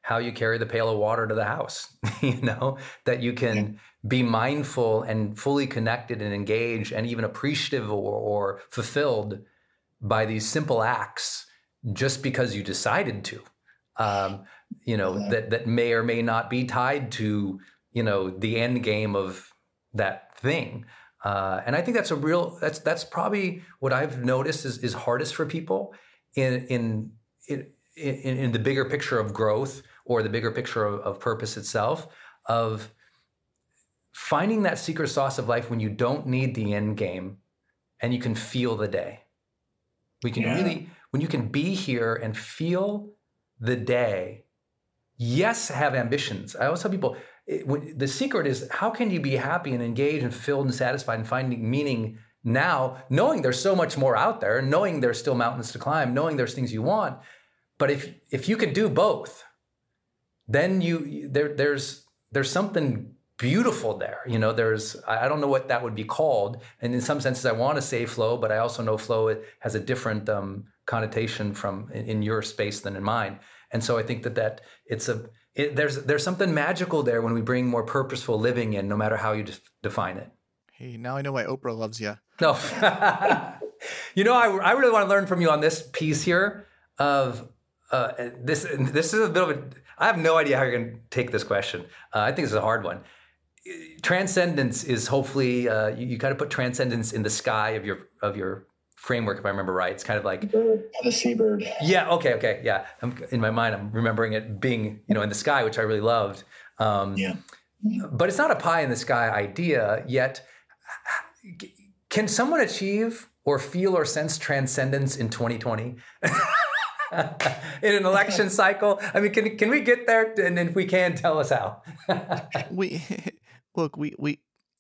how you carry the pail of water to the house, you know, that you can yeah. be mindful and fully connected and engaged and even appreciative or, or fulfilled by these simple acts just because you decided to, um, you know, yeah. that, that may or may not be tied to, you know, the end game of that thing. Uh, and I think that's a real, that's, that's probably what I've noticed is, is hardest for people in, in, in, in, in the bigger picture of growth or the bigger picture of, of purpose itself, of finding that secret sauce of life when you don't need the end game and you can feel the day. We can yeah. really, when you can be here and feel the day, yes, have ambitions. I always tell people, it, when, the secret is how can you be happy and engaged and fulfilled and satisfied and finding meaning now, knowing there's so much more out there, knowing there's still mountains to climb, knowing there's things you want. But if if you can do both, then you there there's there's something beautiful there. You know, there's I don't know what that would be called. And in some senses, I want to say flow, but I also know flow has a different um, connotation from in, in your space than in mine. And so I think that that it's a it, there's there's something magical there when we bring more purposeful living in, no matter how you de- define it. Hey, now I know why Oprah loves you. No, you know, I I really want to learn from you on this piece here of. Uh, this this is a bit of a. I have no idea how you're going to take this question. Uh, I think this is a hard one. Transcendence is hopefully uh, you, you kind of put transcendence in the sky of your of your framework, if I remember right. It's kind of like bird, the seabird. Yeah. Okay. Okay. Yeah. I'm, in my mind, I'm remembering it being you know in the sky, which I really loved. Um, yeah. But it's not a pie in the sky idea yet. Can someone achieve or feel or sense transcendence in twenty twenty? In an election cycle? I mean, can can we get there? And if we can, tell us how. we look, we we.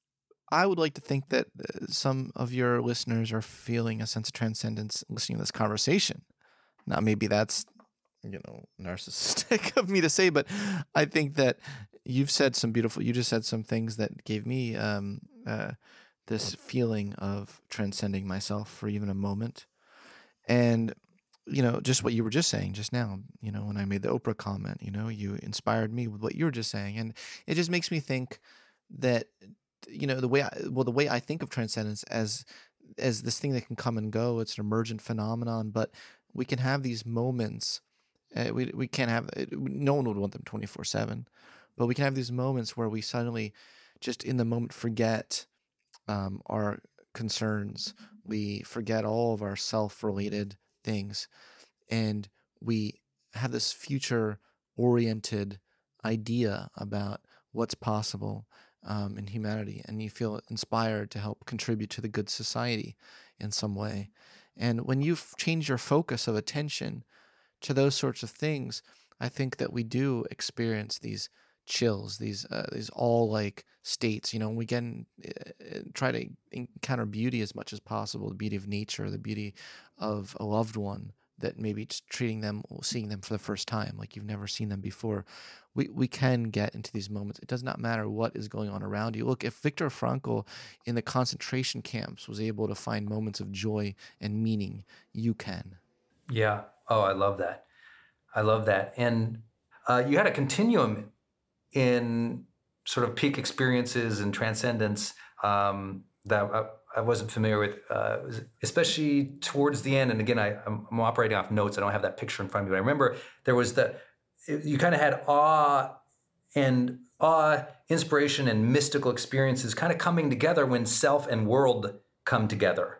I would like to think that some of your listeners are feeling a sense of transcendence listening to this conversation. Now, maybe that's you know narcissistic of me to say, but I think that you've said some beautiful. You just said some things that gave me um, uh, this feeling of transcending myself for even a moment, and. You know, just what you were just saying just now, you know, when I made the Oprah comment, you know, you inspired me with what you were just saying. And it just makes me think that, you know, the way I, well, the way I think of transcendence as, as this thing that can come and go, it's an emergent phenomenon, but we can have these moments. Uh, we, we can't have, no one would want them twenty-four seven, but we can have these moments where we suddenly just in the moment forget um, our concerns. We forget all of our self-related things, and we have this future-oriented idea about what's possible um, in humanity, and you feel inspired to help contribute to the good society in some way. And when you've changed your focus of attention to those sorts of things, I think that we do experience these chills, these uh, these all-like states. You know, we get in, uh, try to encounter beauty as much as possible, the beauty of nature, the beauty of a loved one, that maybe just treating them, seeing them for the first time, like you've never seen them before. We we can get into these moments. It does not matter what is going on around you. Look, if Viktor Frankl in the concentration camps was able to find moments of joy and meaning, you can. Yeah. Oh, I love that. I love that. And uh, you had a continuum in sort of peak experiences and transcendence um, that I, I wasn't familiar with, uh, especially towards the end. And again, I, I'm, I'm operating off notes. I don't have that picture in front of me. But I remember there was the, you kind of had awe and awe, inspiration, and mystical experiences kind of coming together when self and world come together.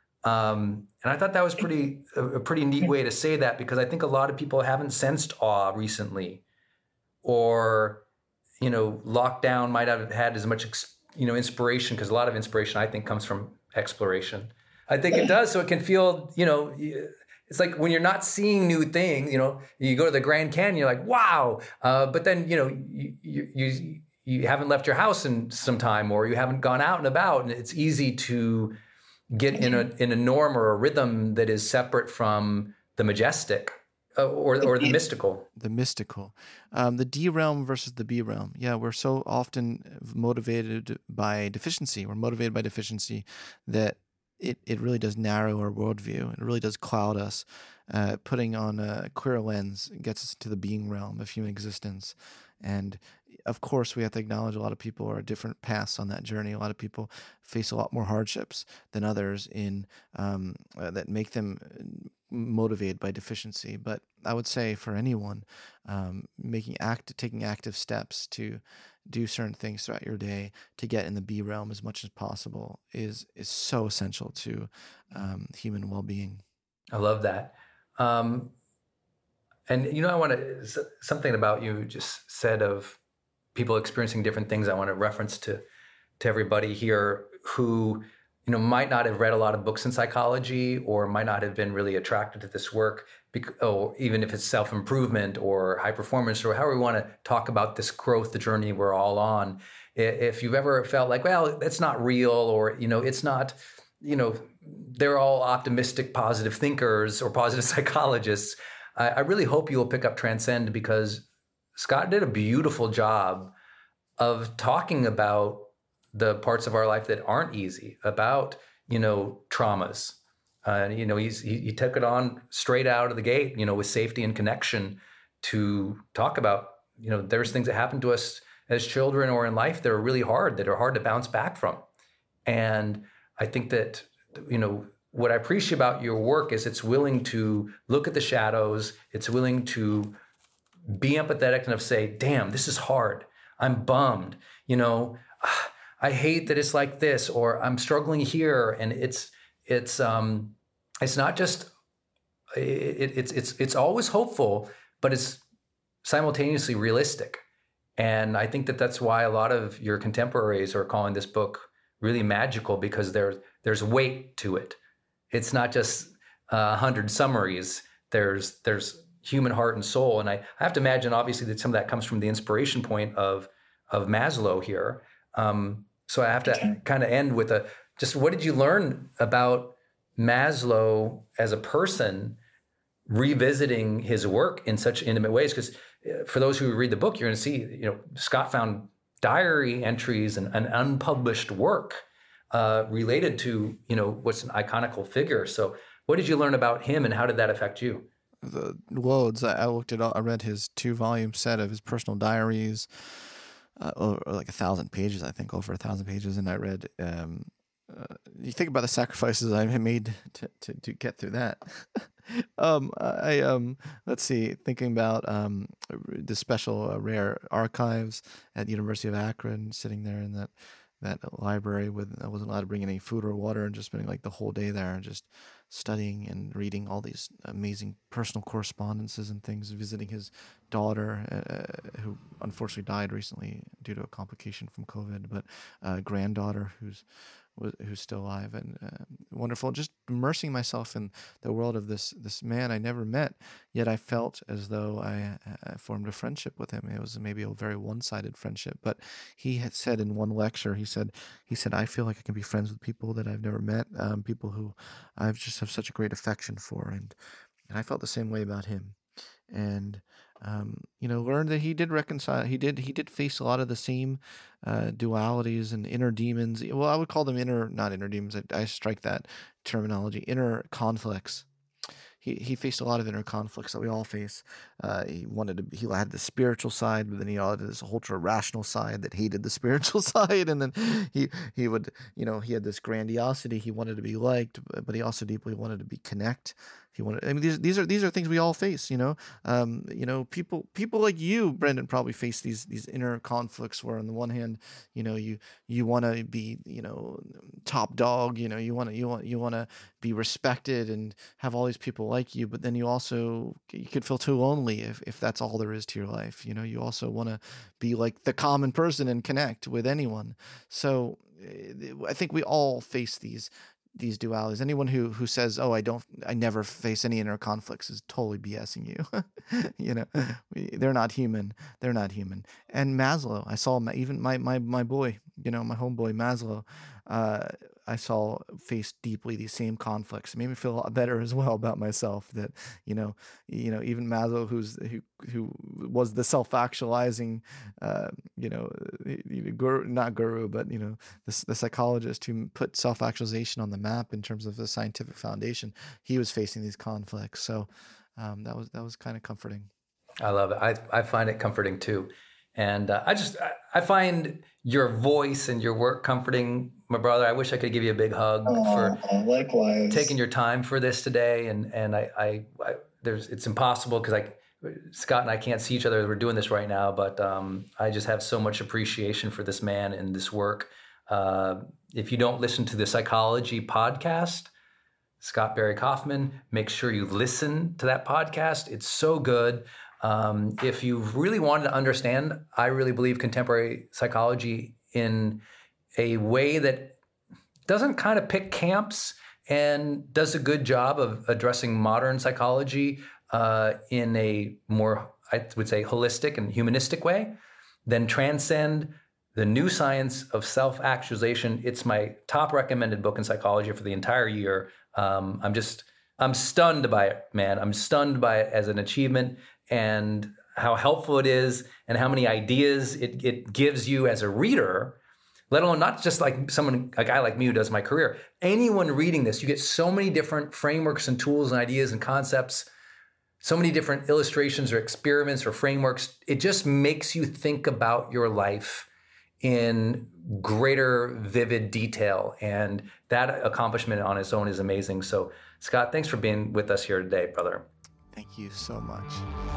Um, and I thought that was pretty a, a pretty neat way to say that, because I think a lot of people haven't sensed awe recently, or you know, lockdown might have had as much, you know, inspiration, because a lot of inspiration, I think, comes from exploration. I think it does. So it can feel, you know, it's like when you're not seeing new things, you know, you go to the Grand Canyon, you're like, wow. Uh, but then, you know, you, you, you, you haven't left your house in some time, or you haven't gone out and about, and it's easy to get in a, in a norm or a rhythm that is separate from the majestic. Uh, or or the mystical. The mystical. Um, the D realm versus the B realm. Yeah, we're so often motivated by deficiency. We're motivated by deficiency that it, it really does narrow our worldview. It really does cloud us. Uh, putting on a clear lens gets us into the being realm of human existence. And of course, we have to acknowledge a lot of people are different paths on that journey. A lot of people face a lot more hardships than others in um, uh, that make them motivated by deficiency. But I would say for anyone, um, making act, taking active steps to do certain things throughout your day to get in the B realm as much as possible is is so essential to um, human well-being. I love that. Um, and you know, I want to something about you just said of people experiencing different things. I want to reference to to everybody here who, you know, might not have read a lot of books in psychology or might not have been really attracted to this work, because, or even if it's self-improvement or high performance or however we want to talk about this growth, the journey we're all on. If you've ever felt like, well, that's not real, or, you know, it's not, you know, they're all optimistic, positive thinkers or positive psychologists, I, I really hope you'll pick up Transcend, because Scott did a beautiful job of talking about the parts of our life that aren't easy, about, you know, traumas. Uh, you know, he's, he, he took it on straight out of the gate, you know, with safety and connection to talk about, you know, there's things that happen to us as children or in life that are really hard, that are hard to bounce back from. And I think that, you know, what I appreciate about your work is it's willing to look at the shadows. It's willing to be empathetic enough to say, damn, this is hard. I'm bummed. You know, I hate that it's like this, or I'm struggling here. And it's, it's, um, it's not just, it, it's, it's, it's always hopeful, but it's simultaneously realistic. And I think that that's why a lot of your contemporaries are calling this book really magical, because there's, there's weight to it. It's not just a hundred summaries. There's, there's human heart and soul. And I, I have to imagine, obviously, that some of that comes from the inspiration point of, of Maslow here. Um, so I have to okay. kind of end with a, just what did you learn about Maslow as a person, revisiting his work in such intimate ways? Because for those who read the book, you're going to see, you know, Scott found diary entries and, and unpublished work uh, related to, you know, what's an iconical figure. So what did you learn about him, and how did that affect you? The loads. I looked at all, I read his two volume set of his personal diaries, uh, or, or like a thousand pages, I think, over a thousand pages. And I read, um, uh, you think about the sacrifices I made to, to, to get through that. um, I, um, let's see, thinking about, um, the special uh, rare archives at the University of Akron, sitting there in that, that library with, I wasn't allowed to bring any food or water, and just spending like the whole day there, just studying and reading all these amazing personal correspondences and things, visiting his daughter, uh, who unfortunately died recently due to a complication from COVID, but uh, granddaughter who's who's still alive, and uh, wonderful. Just immersing myself in the world of this this man I never met, yet I felt as though I, I formed a friendship with him. It was maybe a very one-sided friendship, but he had said in one lecture, he said, he said, I feel like I can be friends with people that I've never met, um, people who I've just have such a great affection for, and and I felt the same way about him. And um, you know, learned that he did reconcile. He did. He did face a lot of the same uh, dualities and inner demons. Well, I would call them inner, not inner demons. I, I strike that terminology. Inner conflicts. He he faced a lot of inner conflicts that we all face. Uh, he wanted to. He had the spiritual side, but then he had this ultra rational side that hated the spiritual side. And then he he would, you know, he had this grandiosity. He wanted to be liked, but he also deeply wanted to be connect. He wanted. I mean, these these are these are things we all face. You know, um, you know, people people like you, Brendan, probably face these these inner conflicts where, on the one hand, you know, you you want to be, you know, top dog. You know, you want to you want you want to be respected and have all these people like you, but then you also you could feel too lonely if if that's all there is to your life. You know, you also want to be like the common person and connect with anyone. So I think we all face these. these dualities. Anyone who who says, "Oh, I don't, I never face any inner conflicts," is totally BSing you. You know, we, they're not human. They're not human. And Maslow, I saw even my my my boy, you know, my homeboy Maslow. Uh, I saw face deeply these same conflicts. It made me feel a lot better as well about myself. That you know, you know, even Maslow, who's who who was the self-actualizing, uh, you know, guru, not guru, but you know, the, the psychologist who put self-actualization on the map in terms of the scientific foundation. He was facing these conflicts, so um, that was that was kind of comforting. I love it. I I find it comforting too. And uh, I just, I find your voice and your work comforting, my brother. I wish I could give you a big hug oh, for likewise. taking your time for this today. And and I, I, I there's, it's impossible because I, Scott and I can't see each other as we're doing this right now. But um, I just have so much appreciation for this man and this work. Uh, if you don't listen to the Psychology podcast, Scott Barry Kaufman, make sure you listen to that podcast. It's so good. Um, if you really wanted to understand, I really believe contemporary psychology in a way that doesn't kind of pick camps and does a good job of addressing modern psychology uh, in a more, I would say, holistic and humanistic way, then Transcend, the New Science of Self-Actualization. It's my top recommended book in psychology for the entire year. Um, I'm just, I'm stunned by it, man. I'm stunned by it as an achievement, and how helpful it is, and how many ideas it, it gives you as a reader, let alone not just like someone, a guy like me who does my career. Anyone reading this, you get so many different frameworks and tools and ideas and concepts, so many different illustrations or experiments or frameworks. It just makes you think about your life in greater vivid detail. And that accomplishment on its own is amazing. So Scott, thanks for being with us here today, brother. Thank you so much.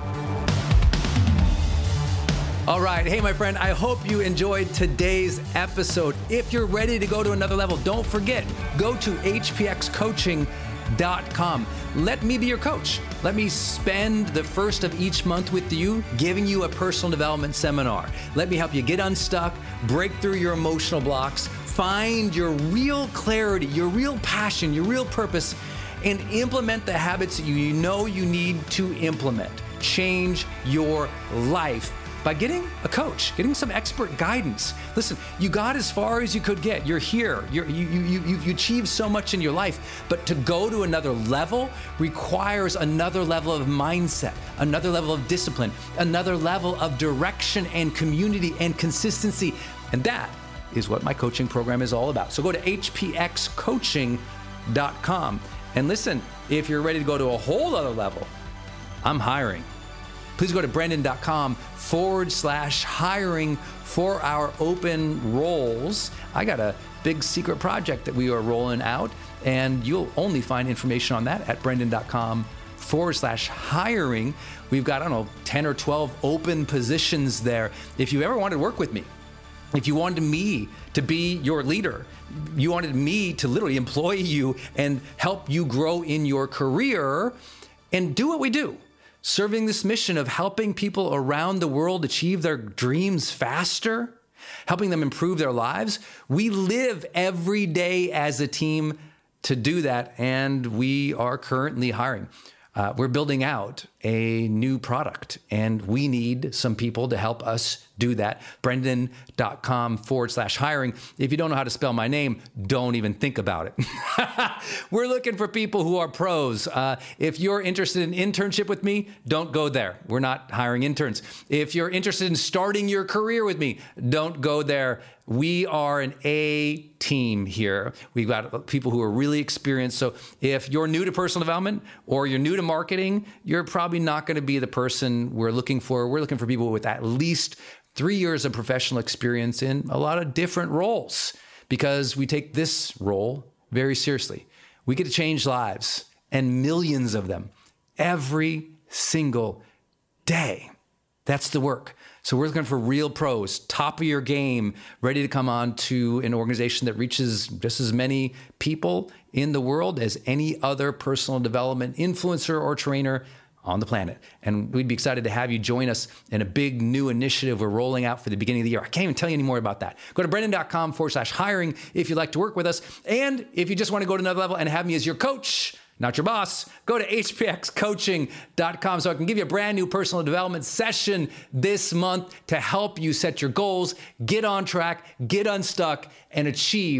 All right. Hey, my friend, I hope you enjoyed today's episode. If you're ready to go to another level, don't forget, go to H P X coaching dot com. Let me be your coach. Let me spend the first of each month with you, giving you a personal development seminar. Let me help you get unstuck, break through your emotional blocks, find your real clarity, your real passion, your real purpose, and implement the habits that you know you need to implement. Change your life by getting a coach, getting some expert guidance. Listen, you got as far as you could get. You're here. You're, you, you, you, you achieved so much in your life, but to go to another level requires another level of mindset, another level of discipline, another level of direction and community and consistency. And that is what my coaching program is all about. So go to H P X coaching dot com. And listen, if you're ready to go to a whole other level, I'm hiring. Please go to Brendon.com forward slash hiring for our open roles. I got a big secret project that we are rolling out, and you'll only find information on that at Brendon.com forward slash hiring. We've got, I don't know, ten or twelve open positions there. If you ever wanted to work with me, if you wanted me to be your leader, you wanted me to literally employ you and help you grow in your career and do what we do, serving this mission of helping people around the world achieve their dreams faster, helping them improve their lives. We live every day as a team to do that, and we are currently hiring. Uh, we're building out a new product, and we need some people to help us do that. Brendon.com forward slash hiring. If you don't know how to spell my name, don't even think about it. We're looking for people who are pros. Uh, if you're interested in internship with me, don't go there. We're not hiring interns. If you're interested in starting your career with me, don't go there. We are an A team here. We've got people who are really experienced. So if you're new to personal development or you're new to marketing, you're probably not going to be the person we're looking for. We're looking for people with at least three years of professional experience in a lot of different roles, because we take this role very seriously. We get to change lives, and millions of them, every single day. That's the work. So we're looking for real pros, top of your game, ready to come on to an organization that reaches just as many people in the world as any other personal development influencer or trainer on the planet. And we'd be excited to have you join us in a big new initiative we're rolling out for the beginning of the year. I can't even tell you any more about that. Go to Brendon.com forward slash hiring if you'd like to work with us. And if you just want to go to another level and have me as your coach, not your boss, go to H P X coaching dot com so I can give you a brand new personal development session this month to help you set your goals, get on track, get unstuck, and achieve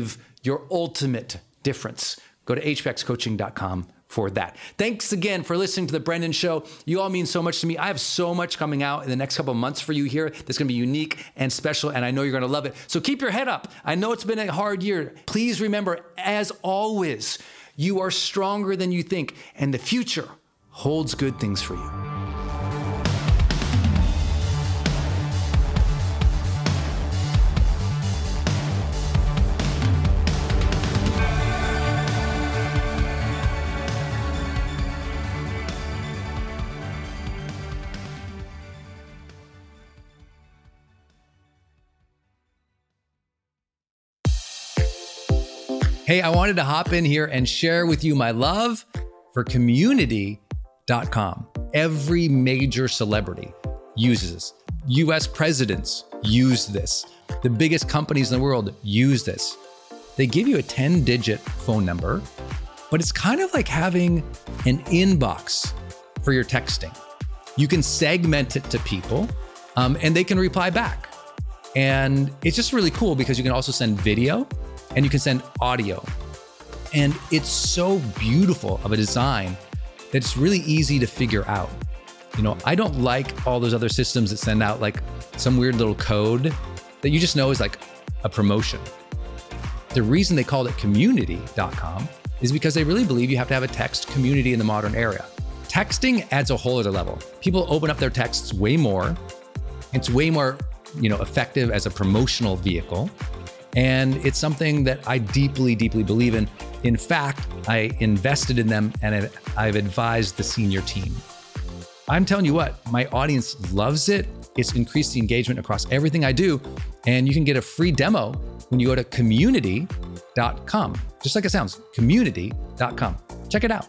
your ultimate difference. Go to h p x coaching dot com for that. Thanks again for listening to The Brendon Show. You all mean so much to me. I have so much coming out in the next couple of months for you here that's going to be unique and special, and I know you're going to love it. So keep your head up. I know it's been a hard year. Please remember, as always, you are stronger than you think, and the future holds good things for you. Hey, I wanted to hop in here and share with you my love for community dot com. Every major celebrity uses this. U S presidents use this. The biggest companies in the world use this. They give you a ten-digit phone number, but it's kind of like having an inbox for your texting. You can segment it to people, um, and they can reply back. And it's just really cool because you can also send video, and you can send audio. And it's so beautiful of a design that it's really easy to figure out. You know, I don't like all those other systems that send out like some weird little code that you just know is like a promotion. The reason they called it community dot com is because they really believe you have to have a text community in the modern era. Texting adds a whole other level. People open up their texts way more. It's way more, you know, effective as a promotional vehicle. And it's something that I deeply, deeply believe in. In fact, I invested in them and I've advised the senior team. I'm telling you what, my audience loves it. It's increased the engagement across everything I do. And you can get a free demo when you go to community dot com. Just like it sounds, community dot com. Check it out.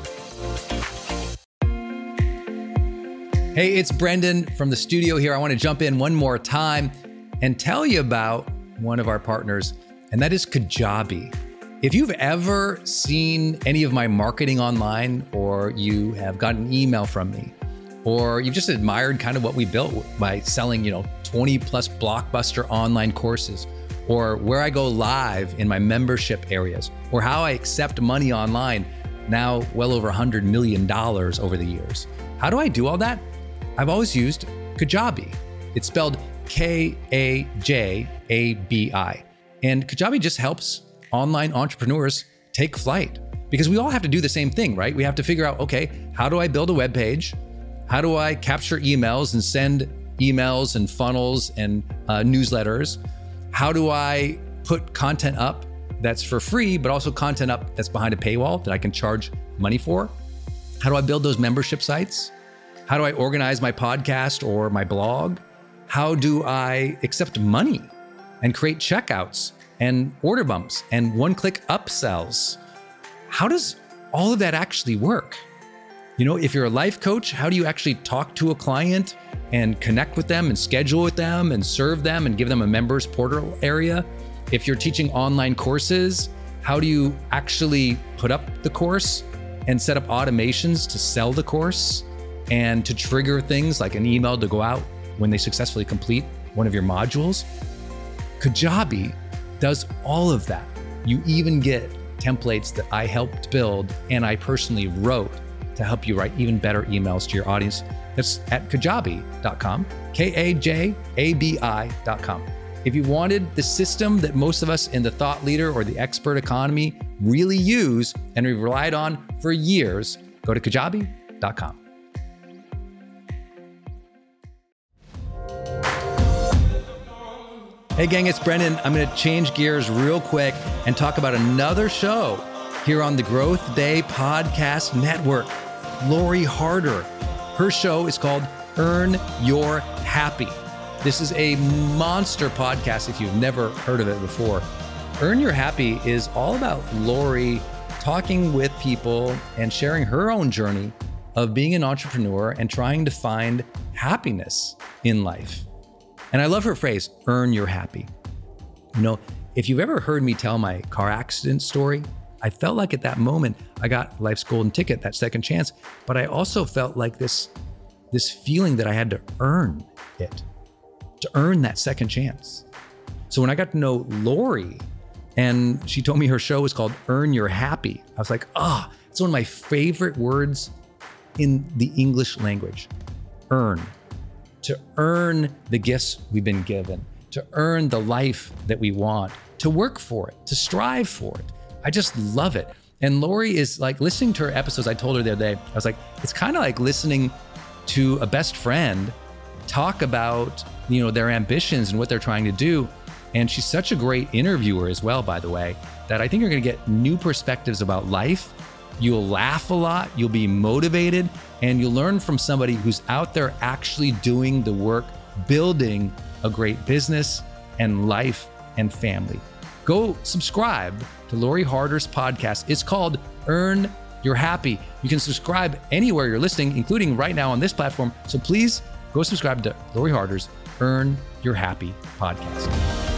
Hey, it's Brendon from the studio here. I want to jump in one more time and tell you about one of our partners, and that is Kajabi. If you've ever seen any of my marketing online, or you have gotten an email from me, or you've just admired kind of what we built by selling, you know, twenty plus blockbuster online courses, or where I go live in my membership areas, or how I accept money online, now well over one hundred million dollars over the years. How do I do all that? I've always used Kajabi. It's spelled K A J A B I. And Kajabi just helps online entrepreneurs take flight, because we all have to do the same thing, right? We have to figure out, okay, how do I build a web page? How do I capture emails and send emails and funnels and uh, newsletters? How do I put content up that's for free, but also content up that's behind a paywall that I can charge money for? How do I build those membership sites? How do I organize my podcast or my blog? How do I accept money and create checkouts and order bumps and one-click upsells? How does all of that actually work? You know, if you're a life coach, how do you actually talk to a client and connect with them and schedule with them and serve them and give them a members portal area? If you're teaching online courses, how do you actually put up the course and set up automations to sell the course and to trigger things like an email to go out when they successfully complete one of your modules? Kajabi does all of that. You even get templates that I helped build and I personally wrote to help you write even better emails to your audience. That's at kajabi dot com, K A J A B I dot com. If you wanted the system that most of us in the thought leader or the expert economy really use and we've relied on for years, go to kajabi dot com. Hey gang, it's Brendon. I'm going to change gears real quick and talk about another show here on the Growth Day Podcast Network. Lori Harder. Her show is called Earn Your Happy. This is a monster podcast if you've never heard of it before. Earn Your Happy is all about Lori talking with people and sharing her own journey of being an entrepreneur and trying to find happiness in life. And I love her phrase, earn your happy. You know, if you've ever heard me tell my car accident story, I felt like at that moment I got life's golden ticket, that second chance, but I also felt like this, this feeling that I had to earn it, to earn that second chance. So when I got to know Lori And she told me her show was called Earn Your Happy. I was like, oh, it's one of my favorite words in the English language. Earn. To earn the gifts we've been given, to earn the life that we want, to work for it, to strive for it. I just love it. And Lori is like, listening to her episodes, I told her the other day, I was like, it's kind of like listening to a best friend talk about, you know, their ambitions and what they're trying to do. And she's such a great interviewer as well, by the way, that I think you're gonna get new perspectives about life. You'll laugh a lot, you'll be motivated, and you'll learn from somebody who's out there actually doing the work, building a great business and life and family. Go subscribe to Lori Harder's podcast. It's called Earn Your Happy. You can subscribe anywhere you're listening, including right now on this platform. So please go subscribe to Lori Harder's Earn Your Happy podcast.